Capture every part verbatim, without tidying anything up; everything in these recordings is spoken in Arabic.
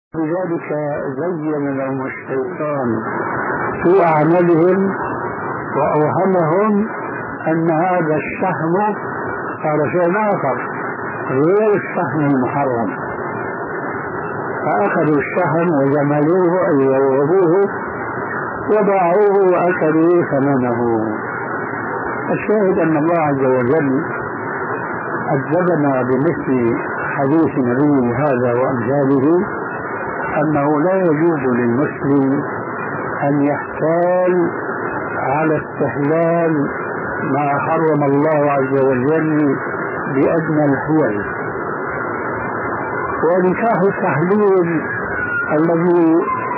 بذلك زين لهم الشيطان في أعمالهم وأوهمهم أن هذا الشحم صار شيء آخر غير الشحم المحرم، فأخذوا الشحم وجملوه أي ووهبوه وباعوه وأكلوا ثمنه. الشاهد أن الله عز وجل أدبنا بمثل حديث نبيه هذا وأمثاله أنه لا يجوز للمسلم أن يحتال على استحلال ما حرم الله عز وجل بأدنى الحيل. ونكاح التحليل الذي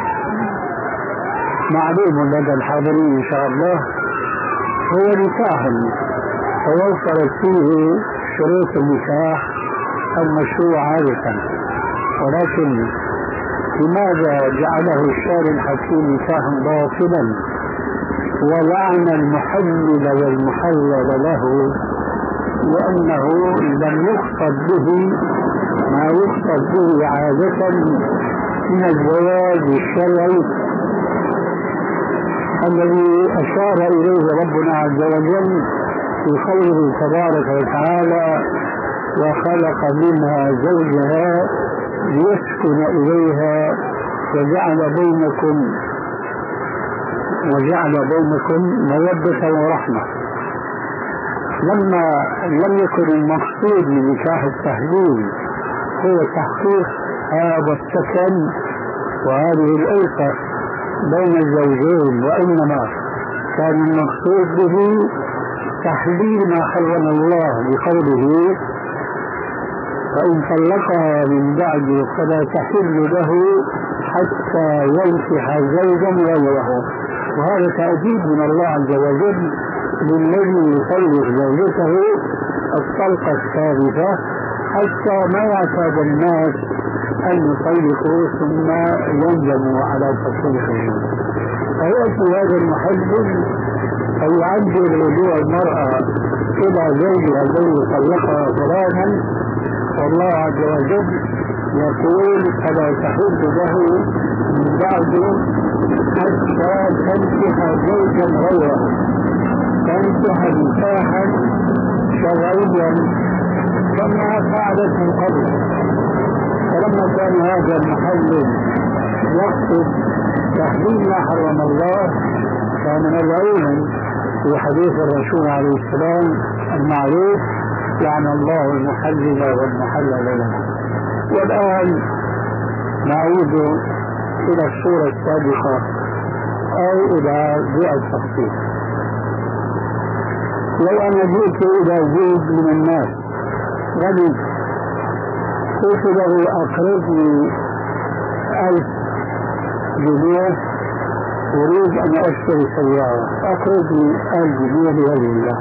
معلوم لدى الحاضرين إن شاء الله هو نكاح توفرت فيه شروط النكاح المشروع عادة، ولكن لماذا جعله الشارع الحكيم نكاحا باطلا ولعن المحلل والمحلل له؟ لأنه لم يقصد به ما يقصد به عادة من الزواج الشرعي الذي أشار إليه ربنا عز وجل في قوله تبارك وتعالى: وخلق منها زوجها ليسكن إليها وجعل بينكم وجعل بينكم مودة ورحمة. لما لم يكن المقصود من نكاح التحليل هو تحقيق هذا السكن وهذه الألفة بين الزوجين، وإنما كان المقصود به تحليل ما حرم الله بقوله: فإن طلقها من بعد فلا تحل له حتى ينكح زوجا غيره. وهذا تأديب من الله عز وجل للذي يطلق زوجته الطلقة الثالثة حتى ما يعتاد الناس أن يطلقوا ثم يندموا على تطليقه. فيأتي هذا المحلل فيعجل رجوع المرأة إلى زوجها الذي طلقها فراغا، والله عز وجل يقول: فلا تحل له من بعد حتى تنكح زوجا غيره، تنكح نكاحا شرعيا كما فعلت من قبل. فلما كان هذا المحلل يقصد تحليل ما حرم الله كان من العلم في حديث الرسول عليه السلام المعروف: لعن الله المحلل والمحلل له. والآن نعود إلى الصورة السابقة أو إلى ذي التفصيل. لو أنا جئت إلى زوج من الناس غني قلت له: أقرضني ألف جنيه أريد أن أشتري سيارة، أقرضني ألف جنيه بوجه الله.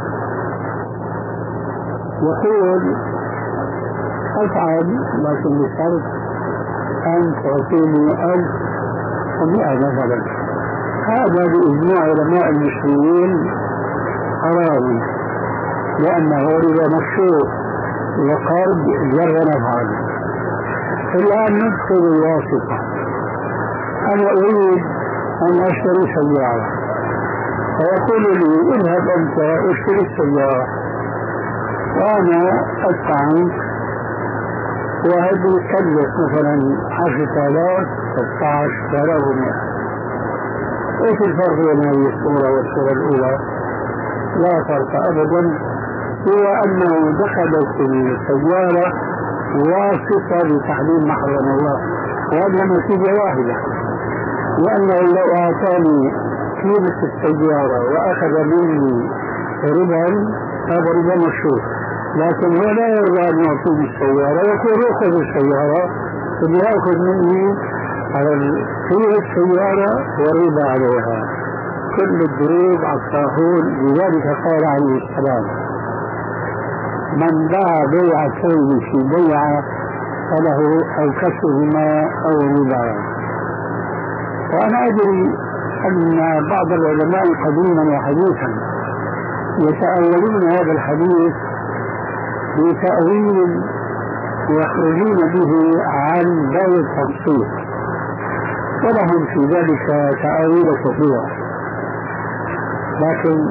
يقول: أفعل، لكن بشرط أن تعطيني ألف ومئة مثلا. هذا بإجماع علماء المسلمين حرام، لأنه ربا مشروع وقرض جر نفعا. الآن ندخل الواسطة. أنا أريد أن أشتري سيارة، فيقول لي: اذهب أنت اشتري السيارة وأنا أدفع عنك، وهذا يكلف مثلا عشرة آلاف ستة عشر آلاف ومئة. ايش الفرق بين هذه الصورة والصورة الأولى؟ لا فرق أبدا، هو أنه دخلت في السيارة واسطة لتحليل ما حرم الله، وهذا نتيجة واحدة، لأنه لو أعطاني قيمة السيارة وأخذ مني ربا هذا ربا مشروع، لكن هو لا يرضى أن يعطيني السيارة، يقول: أخذ السيارة فليأخذ مني على قيمة السيارة وربا عليها. كل الضروب على الطاحون. لذلك قال عليه السلام: من باع بيعتين في بيعة فله أو كسبهما أو ربا. وأنا أدري أن بعض العلماء قديما وحديثا يتأولون هذا الحديث بتأويل يخرجون به عن باب التبسيط، ولهم في ذلك تأويل كثيرة، لكن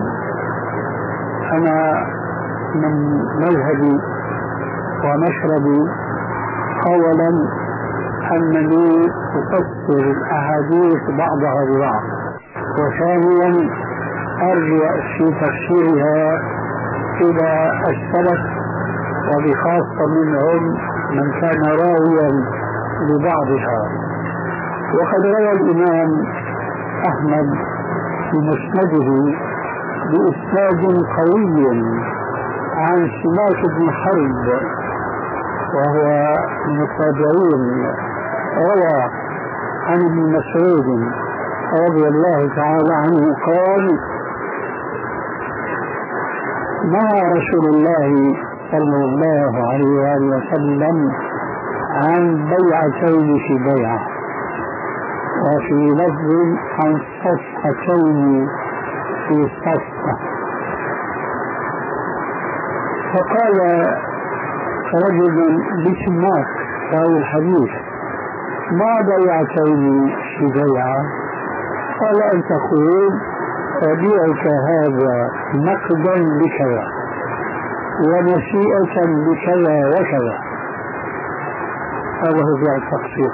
أنا من مذهبي ومشربي أولا أنني أفسر الأحاديث بعضها ببعض، وثانيا أرجع في تفسيرها إلى السلف وبخاصة منهم من كان راويا لبعضها. وقد روى الإمام أحمد في مسنده بإسناد قوي عن سماك بن حرب وهو من التابعين، روى عن ابن مسعود رضي الله تعالى عنه قال: نهى رسول الله صلى الله عليه وآله وسلم عن بيعتين في بيعة، وفي لفظ عن صفقتين في صفقة. فقال رجل لسماك راوي الحديث: ما بيعتين في بيعة؟ قال: أن تقول أبيعك هذا نقدا بكذا ونسيئة بكذا وكذا. هذا هو بيع التقسيط،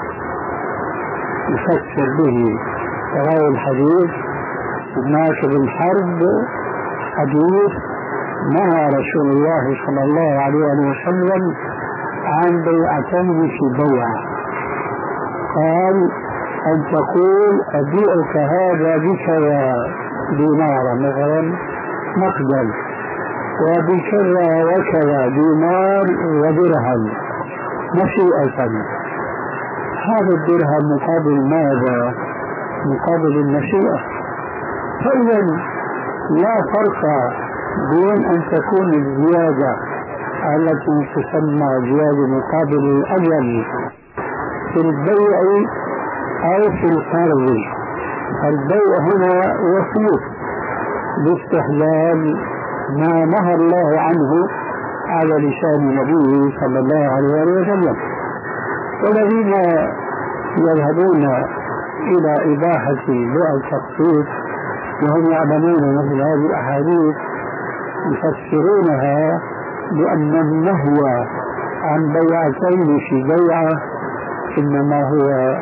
يفسر به راوي الحديث سماك بن حرب حديث: نهى رسول الله صلى الله عليه وسلم عن بيعتين في بيعة. قال: أن تقول أبيعك هذا بكذا دينار مثلا نقدا، وبكذا وكذا دينار ودرهم نسيئة. هذا الدرهم مقابل ماذا؟ مقابل النسيئة. فإذا لا فرق بين أن تكون الزيادة التي تسمى زيادة مقابل الأجل في البيع أو في القرض. البيع هنا وسيط لاستحلال ما نهى الله عنه على لسان نبيه صلى الله عليه وسلم. والذين يذهبون إلى إباحة بيع التقسيط وهم يعلمون مثل هذه الأحاديث يفسرونها بأن النهي عن بيعتين في بيعة إنما هو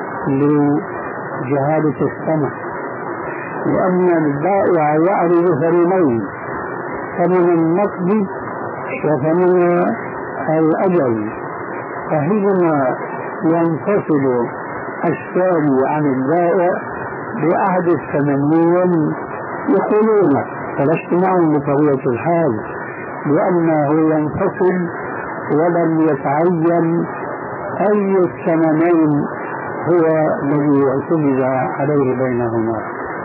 لجهالة السمع، لأن البائع يعرض ثمنين: ثمن النقد وثمن الأجل، فحينما ينفصل الشاري عن البائع بأحد الثمنين يقولون فلست معهم بطبيعة الحال، لأنه ينفصل ولم يتعين أي الثمنين هو الذي اعتمد عليه بينهما.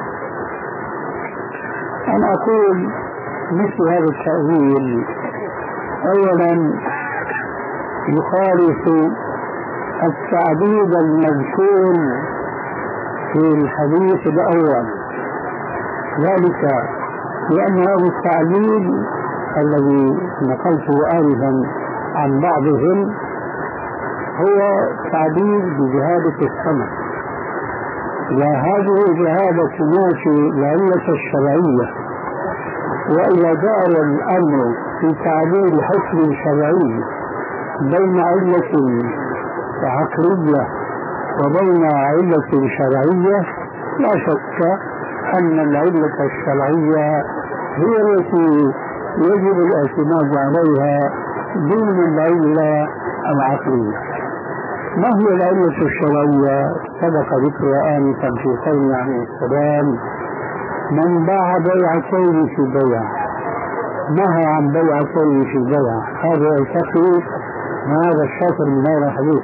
أنا أقول مثل هذا التأويل أولا يخالف التعبيد المذكور في الحديث الأول، ذلك لأن هذا التعبيد الذي نقلته آنفا عن بعضهم هو تعبير بجهادة السمع، وهذه جهادة تنافي العلة الشرعية. وإذا دار الأمر في تعبير حكم شرعي بين علة عقلية وبين علة شرعية، لا شك أن العلة الشرعية هي التي يجب الاعتماد عليها دون العلة العقلية. ما هي العلة الشرعية؟ سبق ذكرها آنفا في قوله عليه السلام: من باع بيعتين في بيع، نهى عن بيعتين في بيع. هذا يلتقي هذا الشطر من هذا الحديث: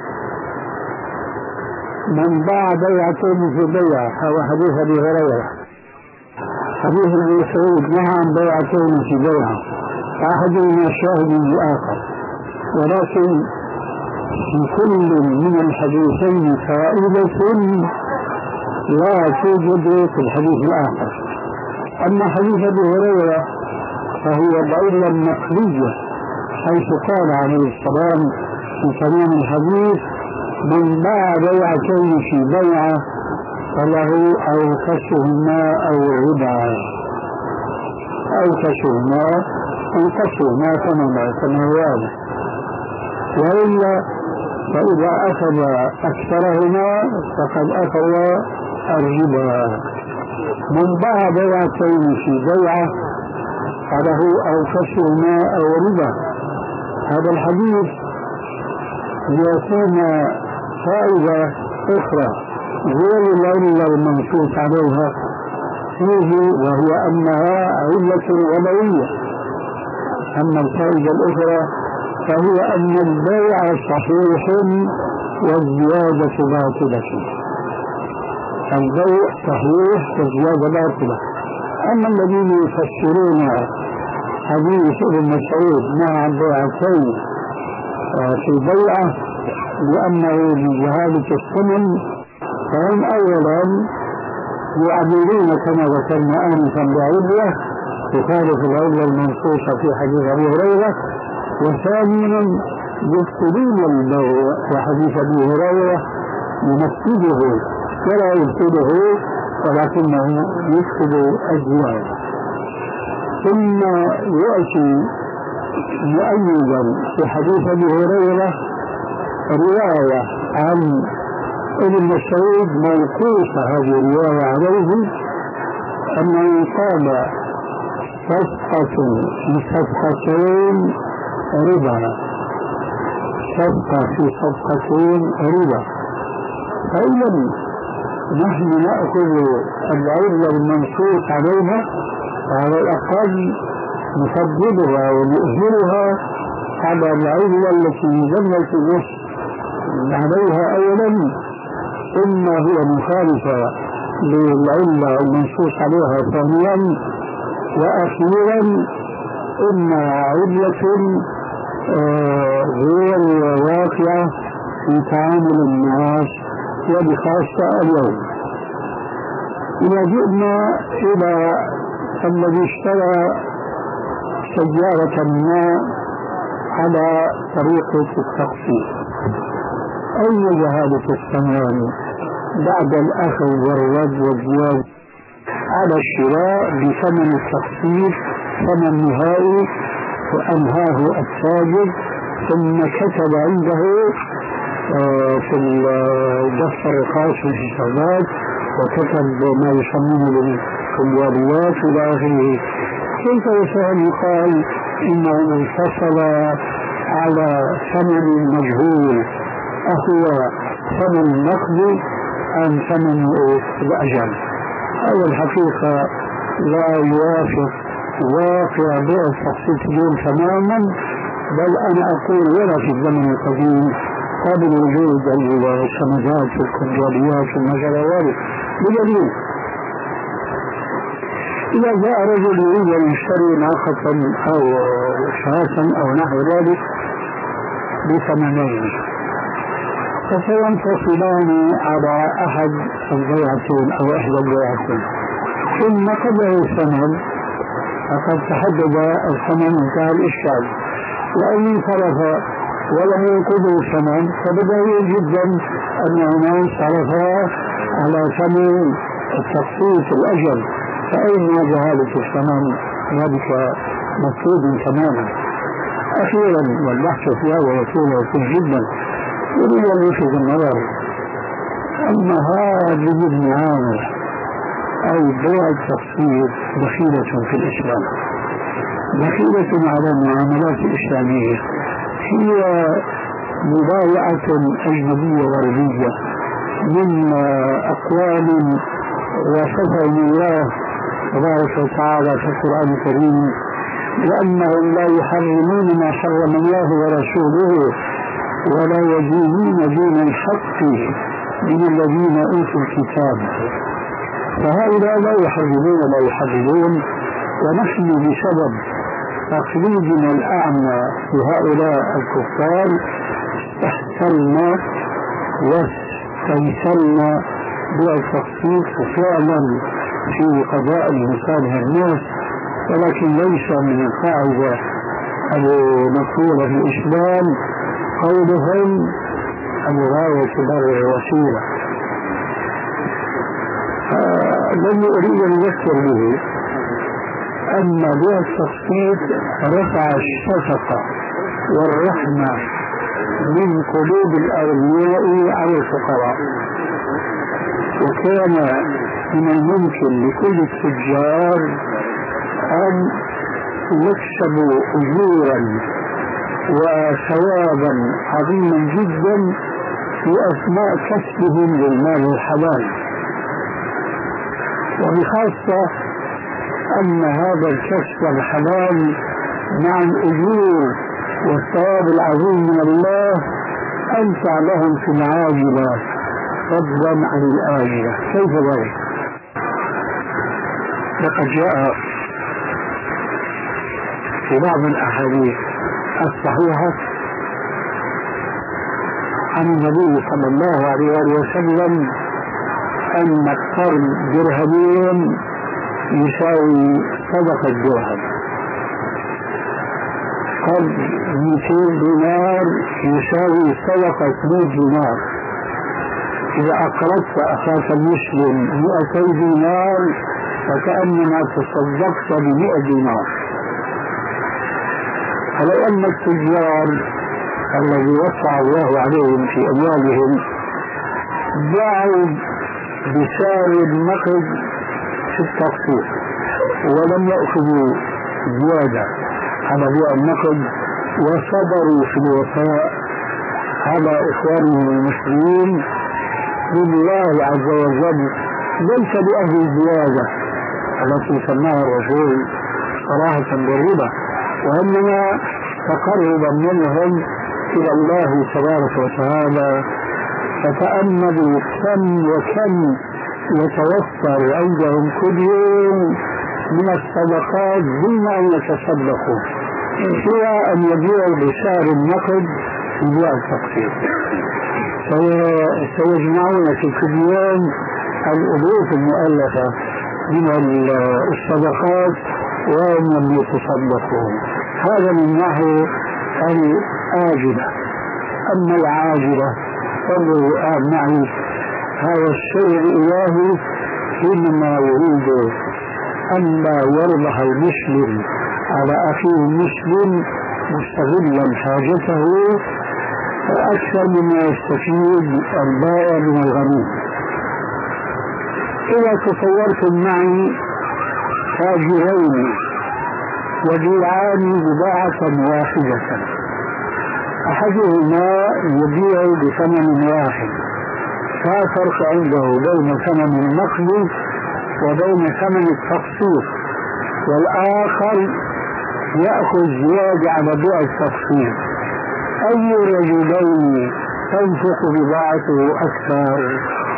من باع بيعتين في بيع، هذا حديث أبي هريرة. حديث ابن مسعود: نهى عن بيعتين في بيع، أحدهما شاهد للآخر. ولكن في كل من الحديثين فائدة لا توجد في الحديث الآخر. أما حديث أبي هريرة فهو العلة النقلية، حيث قال عليه السلام في تمام الحديث: من باع بيعتين في بيعة فله أوكسهما أو ربا، أوكسهما أنقصهما ثمنا كما هو هذا، وإلا فإذا أخذ أكثرهما فقد أخذ الربا. من باع بيعتين في بيعة فله أوكسهما أو ربا. هذا الحديث يعطينا فائدة أخرى غير العلة المنصوص عليها فيه، وهو أنها علة ربوية. أما الفائدة الأخرى فهي أن البيع صحيح والزيادة باطلة. البيع صحيح والزيادة باطلة. أما الذين يفسرون حديث ابن مسعود مع بيعتين في بيعة لأنه بجهالة الثمن، فهم أولا يعبرون كما ذكرنا آنفا بعلة تخالف العلة المنصوصة في حديث أبي هريرة، وثانيا يبطلون البيع في حديث أبي هريرة ينفذه ولا يبطله ولكنه يفقد الزيادة. ثم يأتي مؤيدا في حديث أبي هريرة رواية عن ابن مسعود موقوفة، هذه الرواية عليه أنه قال صفقة في صفقتين ربا، صفقة في صفقتين ربا. فإذا نحن نأخذ العلة المنصوص عليها على الأقل نفضلها ونؤثرها على العلة التي دلت النص عليها أولا، إما هي مخالفة للعلة المنصوص عليها ثانيا، وأخيرا إما علة غير واقعة في تعامل الناس وبخاصة اليوم. إذا جئنا إلى الذي اشترى سيارة ما على طريقة التقسيط، أي جهالة الثمن بعد الأخذ والرد والزيادة على الشراء بثمن التقسيط ثمن نهائي وأنهاه التاجر، ثم كتب عنده في الدفتر الخاص بالحسابات وكتب ما يسمونه بالكمبياليات إلى آخره. كيف يسأل يقال إنه انفصل على ثمن مجهول، أهو ثمن النقد أم ثمن الأجل؟ هذا الحقيقة لا يوافق واقع بيع التقسيط اليوم تماما، بل أنا أقول ولا في الزمن القديم قبل وجود السندات في الكمبياليات والمجالات. بدليل إذا جاء رجل يريد أن يشتري ناقة أو شاة أو نحو ذلك بثمنين، فسينفصلان على أحد البيعتين أو إحدى البيعتين، ثم قبل الثمن فقد تحدد الثمن انتهى الإشكال، وأن انصرف ولم ينقذوا الثمن فبدأ جدا أنهما انصرفا على ثمن التقسيط الأجل، فأين جهالة الثمن؟ ذلك مطلوب تماما. أخيرا والبحث فيها ويطول جدا، يريد أن يلفت النظر أن هذه المعاملة أي بيع التقسيط دخيلة في الإسلام، دخيلة على المعاملات الإسلامية، هي مبايعة أجنبية غربية من أقوال وصفهم الله تبارك وتعالى في القرآن الكريم لأنهم لا يحرمون ما حرم الله ورسوله ولا يدينون دين الحق من الذين أوتوا الكتاب، فهؤلاء لا يحرمون لا يحرمون ونحن بسبب تقليدنا الأعمى لهؤلاء الكفار احتلنا واستيسرنا بالتخصيص فعلا في قضاء مصالح الناس، ولكن ليس من القاعدة المقولة في الإسلام قولهم الغاية تبرر الوسيلة. الذي أريد أن أذكر به أن بيع التخفيض رفع الشفقة والرحمة من قلوب الأغنياء على الفقراء، وكان من الممكن لكل التجار أن يكسبوا أجورا وثوابا عظيما جدا في أثناء كسبهم للمال الحلال، وبخاصة أن هذا الكسب الحلال مع الأجور والثواب العظيم من الله أنفع لهم في العاجلة فضلا عن الآجلة. كيف ذلك؟ لقد جاء في بعض الأحاديث الصحيحة عن النبي صلى الله عليه وسلم أن قرن درهمين يساوي صدقة درهم، قرن مئتين دينار يساوي صدقة مئة دينار. إذا أقرضت أخاك المسلم مئتي دينار فكأنما تصدقت بمئة دينار. فلو أن التجار الذي وسع الله عليهم في أموالهم باعوا بسعر النقد في التقسيط ولم يأخذوا زيادة على بيع النقد وصبروا في الوفاء على إخوانهم المسلمين، لله عز وجل ليس لأهل الزيادة التي سماها الرسول صراحة بالربا، وإنما تقربا منهم إلى الله تبارك وتعالى. فتأملوا كم وكم يتوفر عندهم كل يوم من الصدقات دون أن يتصدقوا، سوى أن يبيعوا بسعر النقد في بيع التقسيط. سيجمعون في كل يوم الألوف المؤلفة من الصدقات وهم لم يتصدقوا. هذا من ناحية الآجلة. أما العاجلة فانظروا معي، هذا الشيء الإلهي حينما يريد أن لا يربح المسلم على أخيه المسلم مستغلا حاجته أكثر مما يستفيد البائع من الغني. إذا تصورتم معي تاجرين يبيعان بضاعة واحدة، أحدهما يبيع بثمن واحد، لا فرق عنده بين ثمن النقد وبين ثمن التقسيط، والآخر يأخذ زيادة على بيع التقسيط، أي رجلين تنفق بضاعته أكثر؟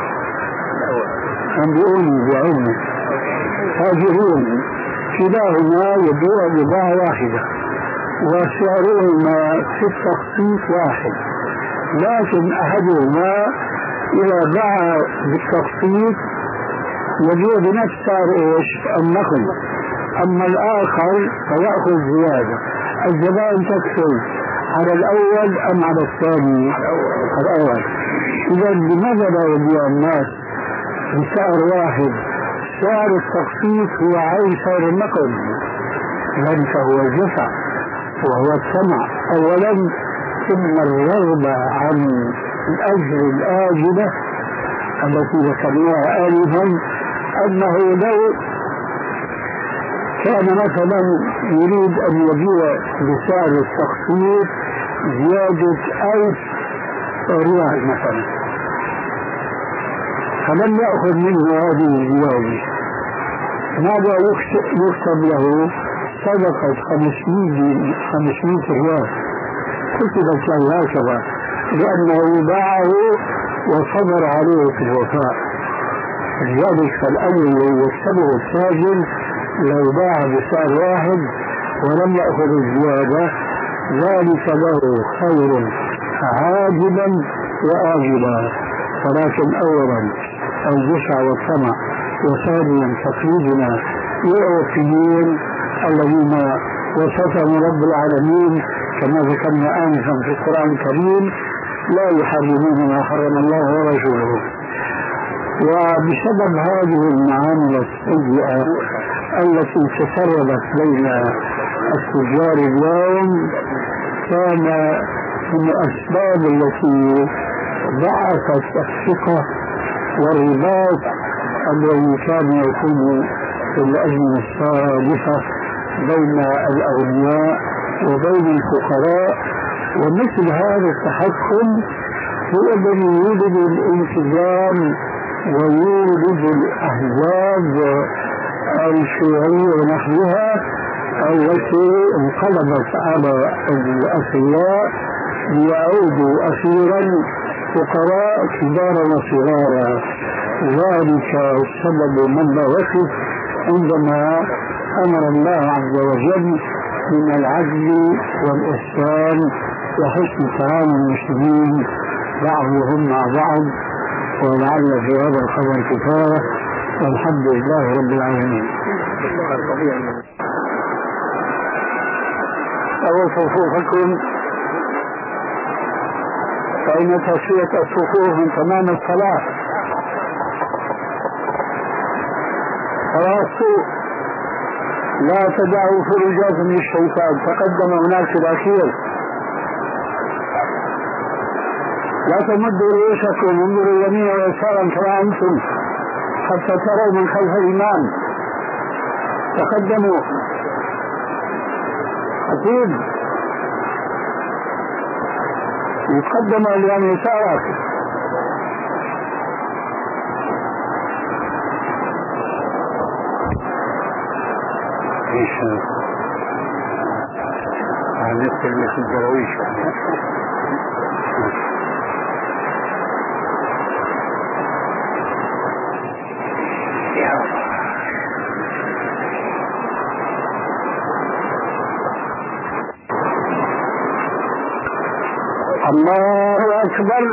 أنبئوني بعلمي. تاجرون كلاهما يبيع بضاعة واحدة وسعرهما في التقسيط واحد، لكن أحدهما إذا باع بالتقسيط يبيع بنفس سعر إيش النقد، أما الآخر فيأخذ زيادة. الزبائن تكسب على الأول أم على الثاني؟ الأول. إذا لماذا لا يبيع الناس بسعر واحد؟ سعر التقسيط هو عين سعر النقد، ذلك هو الجفع وهو الطمع أولا، ثم الرغبة عن الأجر الآجلة التي ذكرناها آنفا، أنه لو كان مثلا يريد أن يبيع بسعر التقسيط زيادة ألف ريال مثلا، فلم يأخذ منه هذه الزيادة، ماذا يكتب له؟ صدقة خمسمائة ريال كتبت له هكذا، لأنه باعه وصبر عليه في الوفاء. لذلك فالأمر الذي يكسبه التاجر لو باع بسعر واحد ولم يأخذ الزيادة ذلك له خير عاجلا وآجلا، ولكن أولا الجشع والطمع، وثانيا تقليدنا للأوفيين الذين وصفهم رب العالمين كما ذكرنا آنفا في القرآن الكريم لا يحرمون ما حرم الله ورسوله. وبسبب هذه المعاملة السيئة التي تسربت بين التجار اليوم كان من الأسباب التي ضعفت الثقة والرباط الذي كان يكون في الأزمة السابقة بين الأغنياء وبين الفقراء. ومثل هذا التحكم هو الذي يولد الانسجام ويولد الأحزاب الشيوعية ونحوها التي انقلبت على الأثرياء ليعودوا أخيرا فقراء كبارا وصغارا. ذلك السبب من لا يقف عندما أمر الله عز وجل من العدل والإحسان وحسن تعامل المسلمين بعضهم مع بعض. ولعل في هذا الخبر كفاية، والحمد لله رب العالمين. أو صفوفكم فإن تسوية الصفوف من تمام الصلاة. خلاص لا تدعوا فرجات من الشيطان، تقدم هناك في الأخير. لا تمدوا رؤوسكم انظروا يمينا ويسارا كما أنتم حتى تروا من خلف الإمام. تقدموا. خطيب يتقدم اليوم يسارك. ايش هنقتل مثل الدراويش. الله أكبر.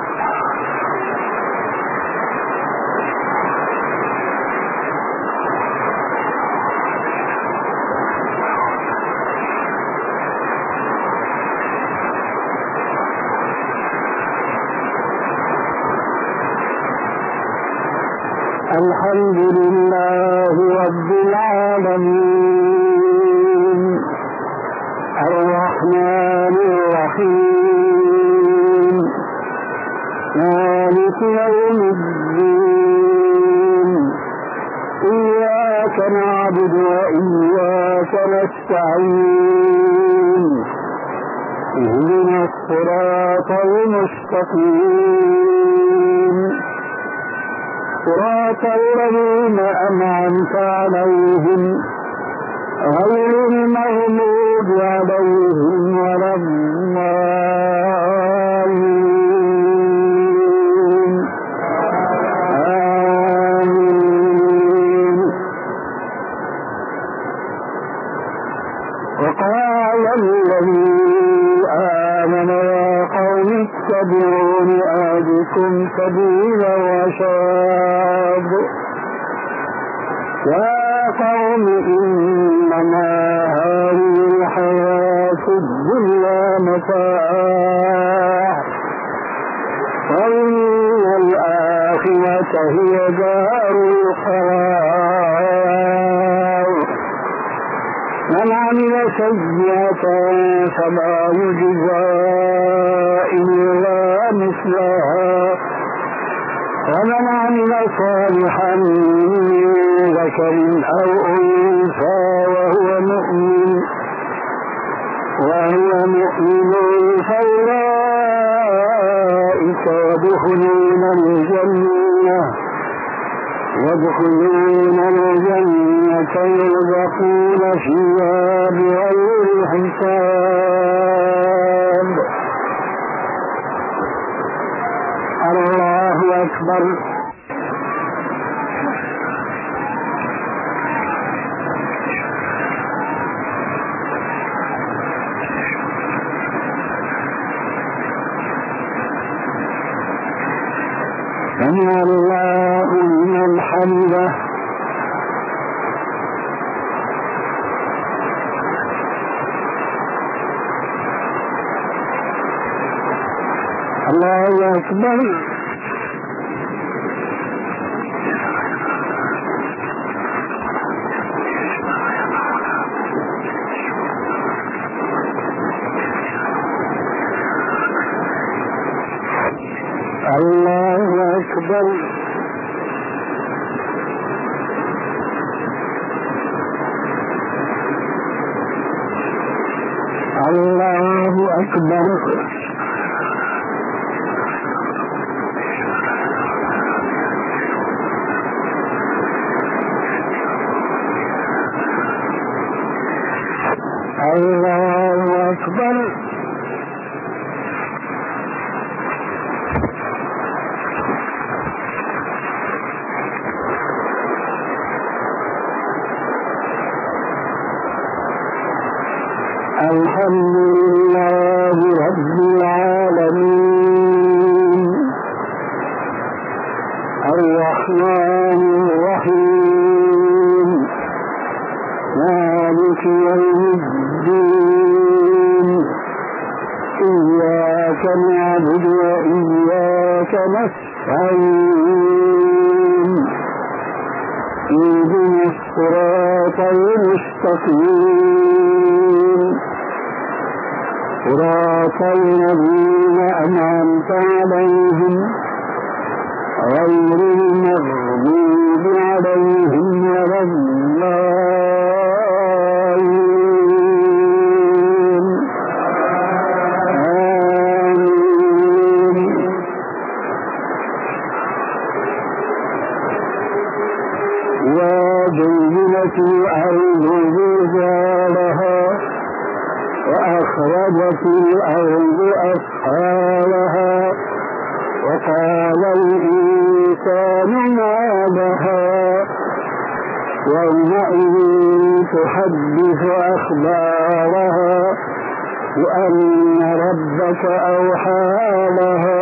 الحمد لله رب العالمين الرحمن الرحيم مالك يوم الدين إياك نعبد وإياك نستعين اهدنا الصراط المستقيم صراط الذين أنعمت عليهم غير المغضوب عليهم ولا الضالين آمين. وقال الذي آمن يا قوم اتبعون أهدكم سبيل الرشاد يا قوم إنما هذه الحياة الدنيا متاع وإن الآخرة هي دار القرار. من عمل سيئة فلا يجزى إلا مثلها ومن عمل صالحا ذكر أو أنثى وهو مؤمن وهو مؤمن فأولئك يدخلون الجنة يدخلون الجنة يرزقون فيها بغير حساب. الله أكبر. سمع الله لمن حمده. الله أكبر. الله أكبر. الله أكبر. الله أكبر. الحمد لله رب العالمين الرحمن الرحيم مالك يوم الدين إياك نعبد وإياك نستعين اهدنا الصراط المستقيم صراط الذين أنعمت عليهم غير المغضوب عليهم ولا الضالين آمين. يا زينة الأرض زلزالها وأخرجت الأرض أثقالها وقال الإنسان ما لها يومئذ تحدث أخبارها وأن ربك أوحى لها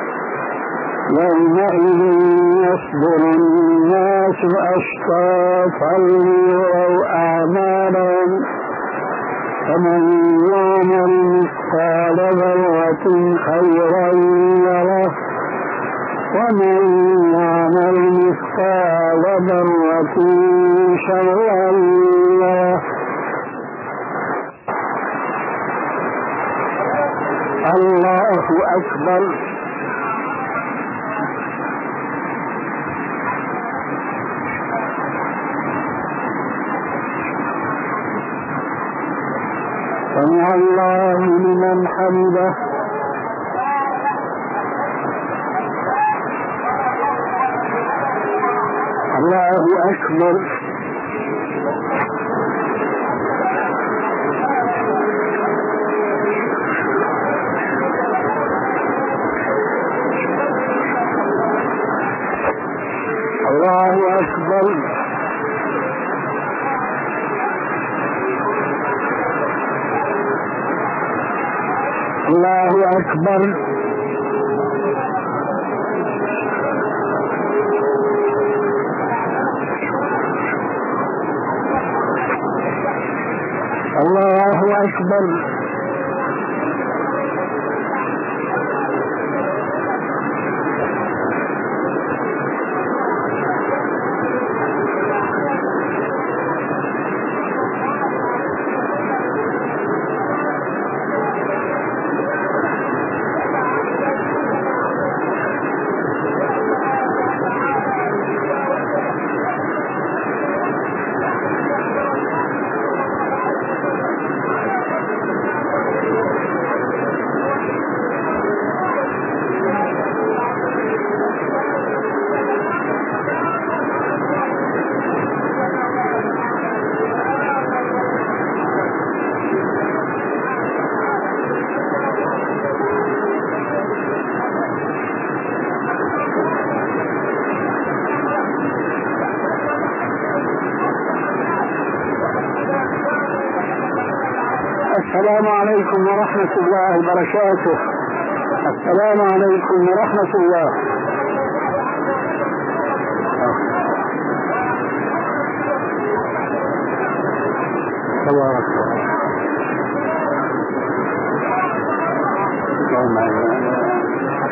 يومئذ يصدر الناس أشتاتا ليروا أعمالهم فمن يعمل مثقال ذرة خيرا يره ومن يعمل مثقال ذرة شرا يره. الله أكبر. سمع الله لمن حمده. الله أكبر. الله أكبر. الله أكبر. الله أكبر. السلام عليكم ورحمة الله وبركاته. السلام عليكم ورحمة الله. تبارك الله.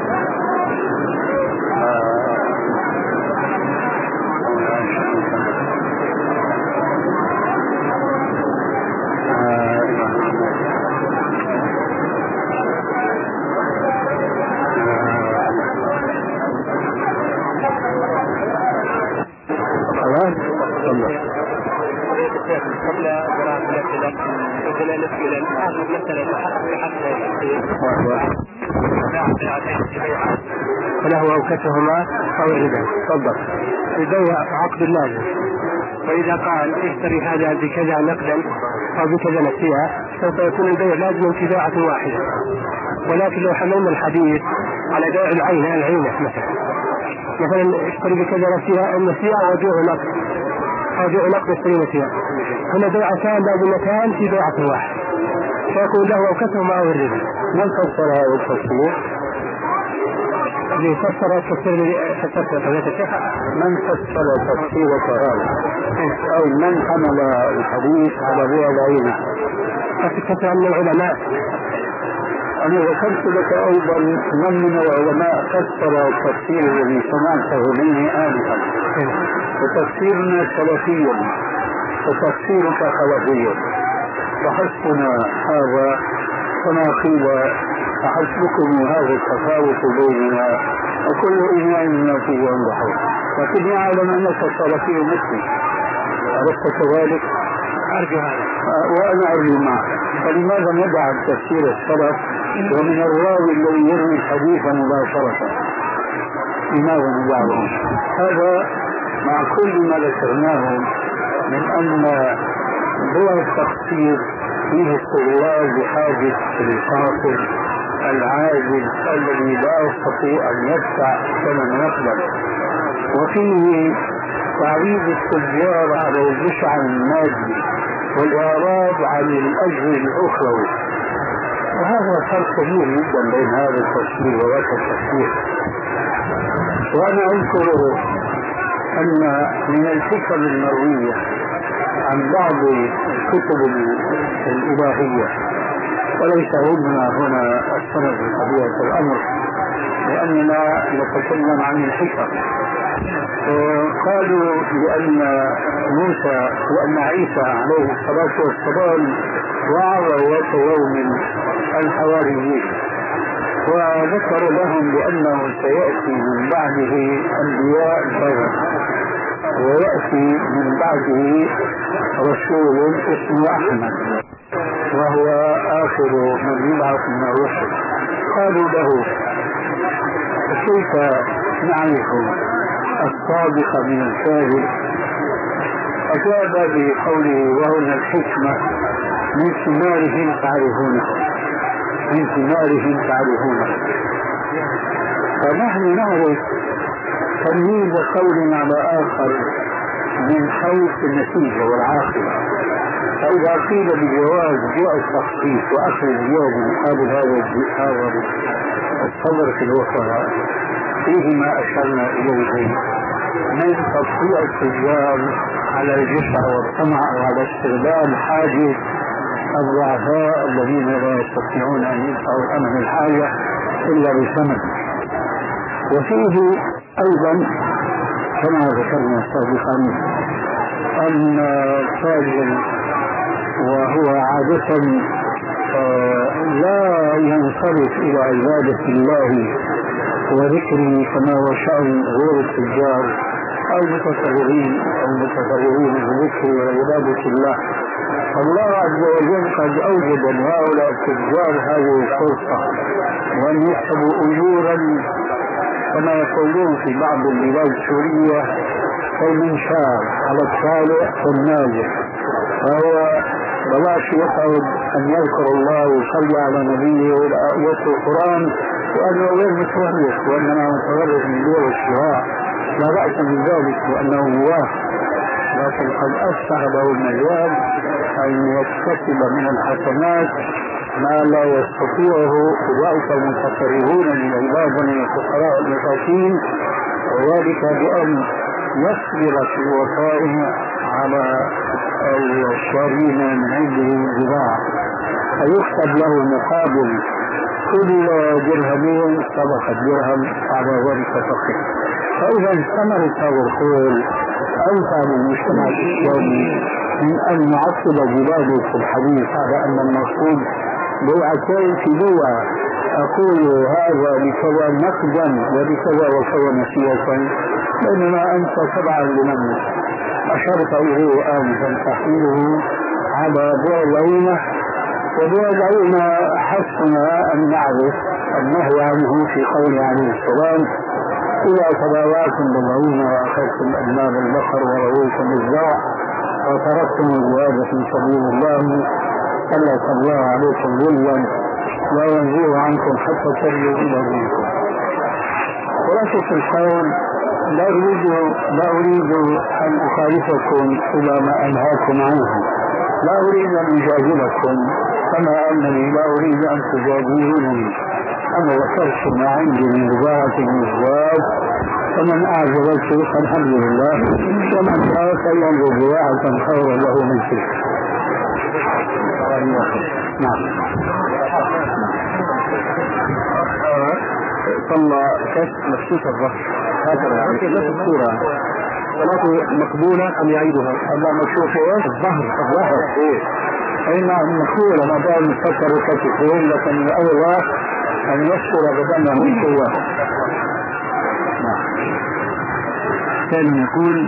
تفضل. قبل قراءة الأسئلة إلى الأسئلة هذه المسألة تحقق فله أوكتهما أو الربا. تفضل. البيع عقد اللازم، وإذا قال اشتري هذا بكذا نقدا أو بكذا نسيئة سوف يكون البيع لازم في بيعة واحدة. ولكن لو حملنا الحديث على بيع العين العينة مثلا مثلا اشتري بكذا نسيئة النسيئة وبيع نقد أو بيع نقد اشتري نسيئة، هنا بيعتان لازمتان في بيعة واحدة فيكون له أوكتهما أو الربا. من فسر هذا التفسير؟ اللي فسر التفسير فسر قضية الشيخ من فسر تفسيرك هذا أو من حمل الحديث على بيع العينة؟ فكرة من العلماء. أنا ذكرت لك أيضا من من العلماء فسر التفسير الذي سمعته مني آنفا، وتفسيرنا سلفي وتفسيرك خلفي، وحسبنا هذا كما قيل أحسبكم هذا التفاوت بيننا وكل إناء ما فيه ينضح، لكن يعلم أنك سلفي مثلي، عرفت كذلك؟ أرجو هذا وأنا أرجو معك. فلماذا ندع تفسير السلف ومن الراوي الذي يروي الحديث مباشرة؟ لماذا ندعه؟ هذا مع كل ما ذكرناه من أن بيع التفسير فيه استغلال بحاجة القاصد العاجز الذي لا يستطيع أن يدفع ثمن نقدا، وفيه تعريض التجار على الجشع المادي والإعراض عن الأجر الأخروي، وهذا فرق كبير جدا بين هذا التفسير وذاك التفسير. وأنا أذكر أن من الحكم المروية عن بعض الكتب الإلهية، وليس هنا هنا السند بطبيعة الأمر لأننا نتكلم عن الحكم، قالوا لأن موسى وأن عيسى عليه الصلاة والسلام وعظ ذات يوم الحواريين وذكر لهم بأنه سيأتي من بعده أنبياء كذا ويأتي من بعده رسول اسمه أحمد وهو آخر من يبعث من الرسل. قالوا له كيف نعرف الصادق من الكاذب؟ أجاب بقوله وهنا الحكمة من ثمارهم تعرفونه من ثمارهم تعرفونه. فنحن نعرف تمييز قول على آخر من حيث النتيجة والعاقبة، فإذا قيل بجواز جاء التخصيص وأخذ الزيادة مقابل هذا هذا الصبر في الوفاء فيه ما أشرنا إليه من تطبيع التجار على الجشع والطمع وعلى استغلال حاجة الضعفاء الذين لا يستطيعون أن يدفعوا ثمن الحاجة إلا بثمن. وفيه أيضا كما ذكرنا سابقا أن التاجر وهو عادة لا ينصرف إلى عبادة الله وذكره كما هو شأن غير التجار أو المتفرغين أو المتفرغين بذكر وعبادة الله. الله عز وجل قد أوجد لهؤلاء التجار هذه الفرصة وأن يكسبوا أجورا كما يقولون في بعض البلاد السورية كالمنشار على الطالع والنازح، فهو بلاش يقعد أن يذكر الله ويصلي على نبيه ويتلو القرآن وأنه غير متورط وأننا متورط من دور الشراء، لا بأس من ذلك وأنه مواه، لكن قد أفتح له المجال أن يكتسب من الحسنات ما لا يستطيعه أولئك المتفرغون من عباد من الفقراء المساكين، وذلك بأن يصبر في وفائه على الشارين من عنده البضاعة فيكتب له مقابل كل درهمين سبق الدرهم على ذلك فقط. فإذا استمرت هذا القول أنفع للمجتمع الإسلامي من أن يعطل بلاده في الحديث على أن المقصود بيعتين في بيع أقول هذا بكذا نقدا وبكذا وكذا نسيئة بينما أنت تبعا لمن أشرت إليه آنفا تحمله على بيع العينة، وبيع العينة حسنا أن نعرف النهي عنه في قوله عليه السلام: إذا تبايعتم بالعينة وأخذتم أجناب البقر ورضيتم بالزرع وتركتم الجهاد في سبيل الله سلط الله عليكم ذلا لا ينزيه عنكم حتى ترجعوا إلى دينكم. خلاصة القول: لا أريد لا أريد أن أخالفكم إلى ما أنهاكم عنه، لا أريد أن أجادلكم كما أنني لا أريد أن تجادلونني. أنا ذكرت ما عندي من بضاعة الزواج، فمن أعجبته فالحمد لله، ومن شاء فلينظر بضاعة خيرا له من تلك. نعم. صلى كشف مكشوف الظهر هكذا كشف الصورة، صلاته مقبولة أم يعيدها؟ الله مكشوف ايش؟ الظهر. الظهر ايه؟ اي نعم مقبولة ما دام يفكر كشفين، لكن الأولى أن يذكر بدنه من قوة. كان يقول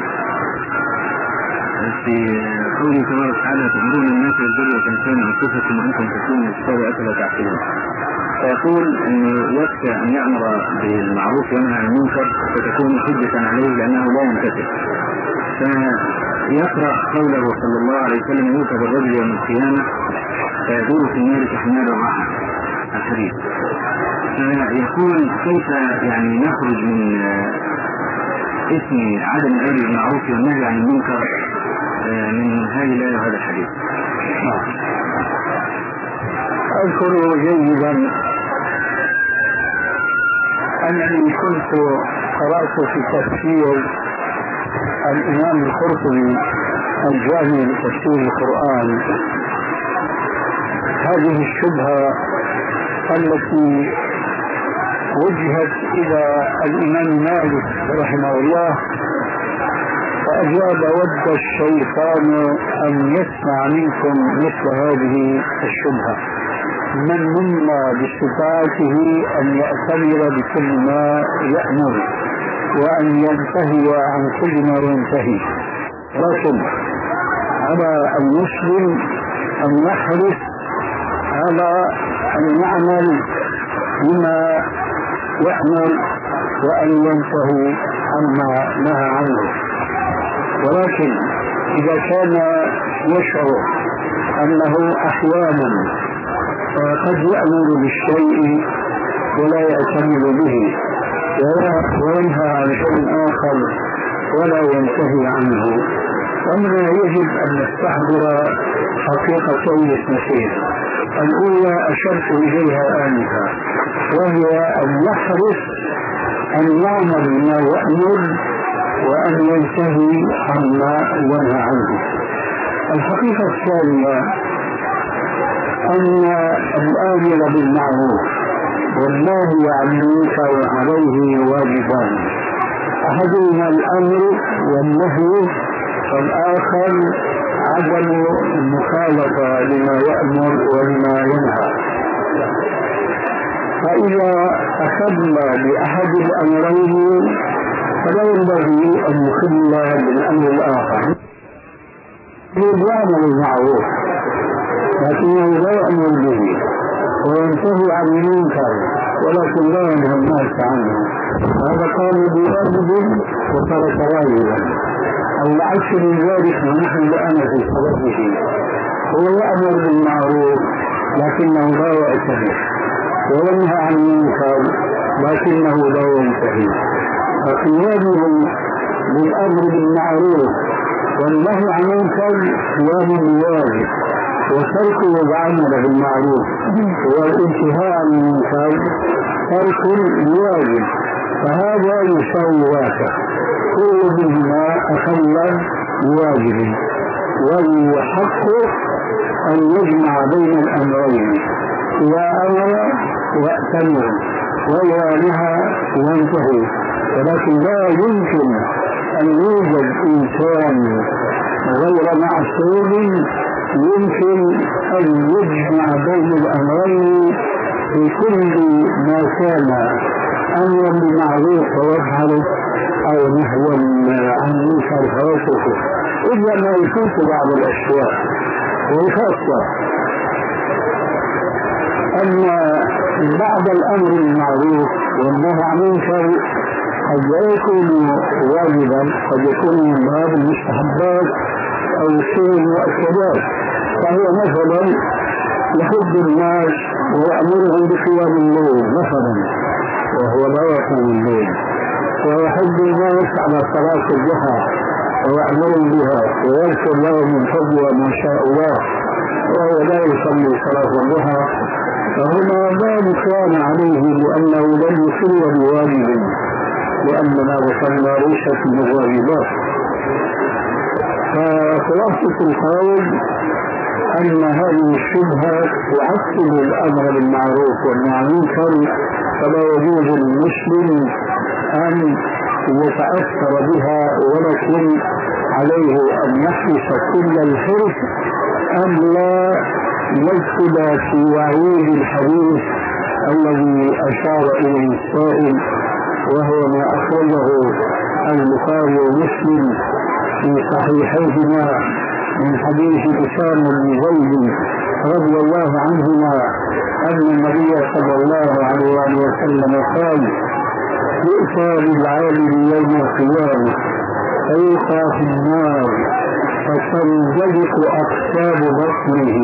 في قوله تبارك وتعالى: تأمرون الناس بالبر وتنسون أنفسكم وأنتم تتلون الكتاب أفلا تعقلون. فيقول أنه يكفي أن يأمر بالمعروف وينهى عن المنكر فتكون حجة عليه لأنه لا يمتثل. فيقرأ قوله صلى الله عليه وسلم: يؤتى بالرجل يوم القيامة فيدور في النار كحمار الرحى، الحديث. فيقول: كيف يعني نخرج من اسم عدم الأمر بالمعروف والنهي عن المنكر من هذه الآية وهذا الحديث؟ أذكر جيدا أنني كنت قرأت في تفسير الإمام القرطبي الجامع لتفسير القرآن هذه الشبهة التي وجهت إلى الإمام مالك رحمه الله، فأجاب: ود الشيطان أن يسمع منكم مثل هذه الشبهة، من منا باستطاعته أن يأتمر بكل ما يأمر وأن ينتهي عن كل ما ينتهي، لكن على المسلم أن يحرص على أن يعمل بما يأمر وأن ينتهي عما نهى عنه. ولكن إذا كان يشعر أنه أحيانا قد يأمر بالشيء ولا يأتمر به وينهى عن شيء آخر ولا ينتهي عنه، فإننا يجب أن نستحضر حقيقتين اثنتين. الأولى أشرت إليها آنفا، وهي أن يحرص أن يعمل ما يأمر وأن ينتهي عما ينهى عنه. الحقيقة الثانية أن الآمر بالمعروف والنهي عن المنكر عليه واجبان، أحدهما الأمر والنهي، والآخر عدم المخالفة لما يأمر ولما ينهى. فإذا أخذنا بأحد الأمرين فلا ينبغي أن نخل بالأمر الآخر. يعمل المعروف لكنه لا يأمر به، وينتهي عن المنكر ولكن لا ينهى الناس عنه، هذا قام بواجب وترك واجبا. العكس من ذلك ونحن الآن في صدده، هو يأمر بالمعروف لكنه لا يأتمر، وينهى عن المنكر لكنه لا ينتهي. فقيامه بالأمر بالمعروف والنهي عن المنكر قيام بواجب، وتركه العمل بالمعروف والانتهاء عن المنكر ترك الواجب، فهذا يساوي ذاك، كل منهما أخل بواجب، والحق أن يجمع بين الأمرين، إذا أمر يأتمر وإذا نهى ينتهي. ولكن لا يمكن أن يوجد إنسان غير معصوم يمكن أن يجمع بين الأمرين في كل ما كان أمرا بالمعروف ويفعله، أو نهيا عن منكر فيتركه، إلا ما يفوت بعض الأشياء. وخاصة أن بعض الأمر المعروف والنهي عن المنكر قد لا يكون واجبا، قد يكون من باب المستحبات أو الشيء المؤكدات. فهو مثلا يحب الناس ويأمرهم بقيام الليل مثلا، وهو لا يقوم الليل، ويحب الناس على صلاة الضحى ويأمرهم بها ويذكر لهم من فضل ما شاء الله، وهو لا يصلي صلاة الضحى، فهنا لا نكران عليه لأنه لم يصل بواجب، لأن ما وصلنا ليست من الواجبات. فخلاصة القول أن هذه الشبهة تعطل الأمر بالمعروف والنهي عن المنكر، فلا يجوز للمسلم أن يتأثر بها، ولكن عليه أن يحرص كل الحرص أن لا يدخل في وعيد الحديث الذي أشار إليه السائل، وهو ما أخرجه البخاري ومسلم في صحيحيهما من حديث أسامة بن زيد رضي الله عنهما أن النبي صلى الله عليه وسلم قال: يؤتى بالعالم يوم القيامة فيلقى في النار فتنزلق أقسام بطنه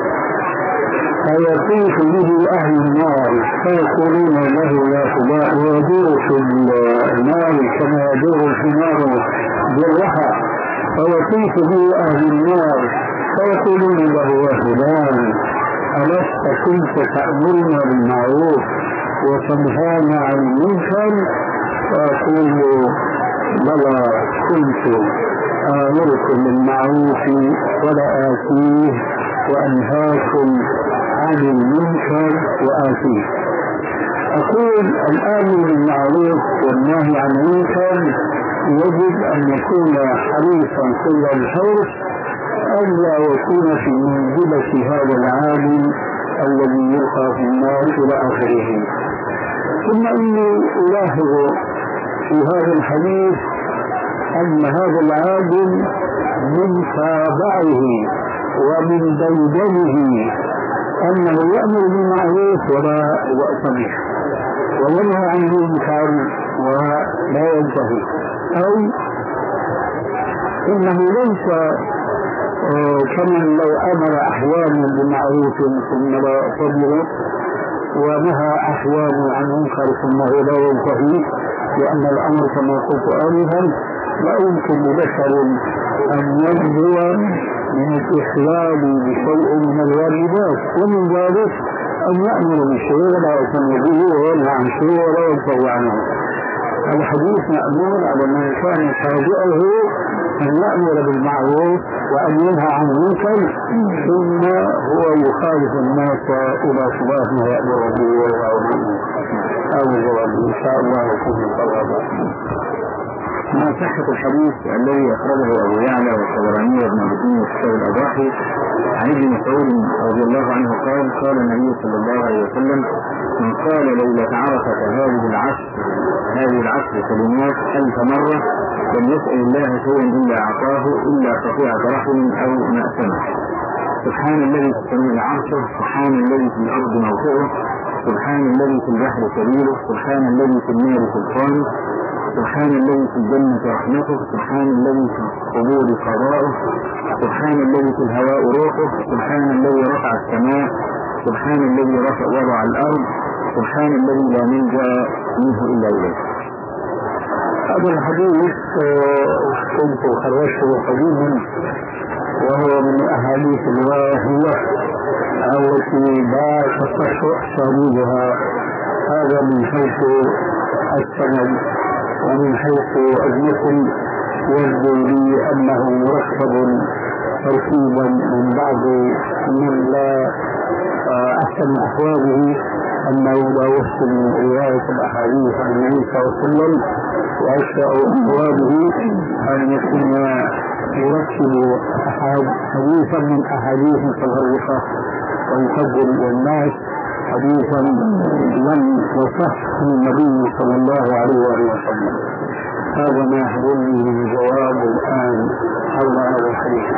فيطيف به أهل النار فيقولون له يا فلان، ويدور في النار كما يدور الحمار بالرحى، فيطيف به أهل النار فيقولون له يا فلان ألست كنت تأمرنا بالمعروف وتنهانا عن المنكر؟ فيقول بلى كنت آمركم بالمعروف ولا آتيه وأنهاكم عن المنكر وآتيه. أقول الآمر بالمعروف والنهي عن المنكر يجب أن يكون حريصا كل الحرص أن لا يكون في منزلة هذا العالم الذي يلقى في النار إلى آخره. ثم إني ألاحظ في هذا الحديث أن هذا العالم من طابعه ومن ديدنه أنه يأمر بالمعروف ولا يأتمر، وينهى عن المنكر ولا ينتهي، أو إنه ليس كمن لو أمر أحيانا بالمعروف ثم لا يأتمر ونهى أحيانا عن المنكر ثم لا ينتهي، لأن الأمر كما قلت آنفا لا يمكن لبشر أن ينجو من الإخلال بشيء من الواجبات، ومن ذلك أن يأمر بشيء ولا يأتمر به وينهى عن شيء ولا ينتهي عنه. الحديث مأمور على من كان خاضعه أن يأمر بالمعروف وأن ينهى عن المنكر، ثم هو يخالف الناس إلى صلاة ما يأمر به وينهى عنه. هذا الجواب إن شاء الله يكون الصواب. ما صحة الحديث الذي أخرجه أبو يعلى والطبراني وابن عبدين وكتاب الأضاحي عن ابن مسعود رضي الله عنه قال: قال النبي صلى الله عليه وسلم: من قال ليلة عرفة هذه العشر هذه العشر كلمات ألف مرة لم يسأل الله شيئا إلا أعطاه إلا قطيعة رحم أو مأسمة. سبحان الذي في السماء عرشه، سبحان الذي في الأرض موضعه، سبحان الذي في البحر سبيله، سبحان الذي في النار سلطانه، سبحان الذي في الجنة رحمته، سبحان الذي في القبور قضاؤه، سبحان الذي في الهواء روحه، سبحان الذي رفع السماء، سبحان الذي رفع وضع الأرض، سبحان الذي لا نلجأ منه إلا إليه. هذا الحديث كنت خرجته قديما، وهو من أحاديث الواهية التي لا تصح أسانيدها، هذا من حيث السند، ومن حيث المثل يبدو لي أنه مركب تركيبا من بعض من لا أحسن أحواله، أنه لا يحسن رواية الأحاديث عن النبي صلى الله عليه وسلم، وأشياء أحواله أن يكون يركب حديثا من أحاديث متفرقة ويقدم للناس حديثا لم يصح من النبي صلى الله عليه وسلم. هذا ما يحضرني الجواب الآن حول هذا الحديث.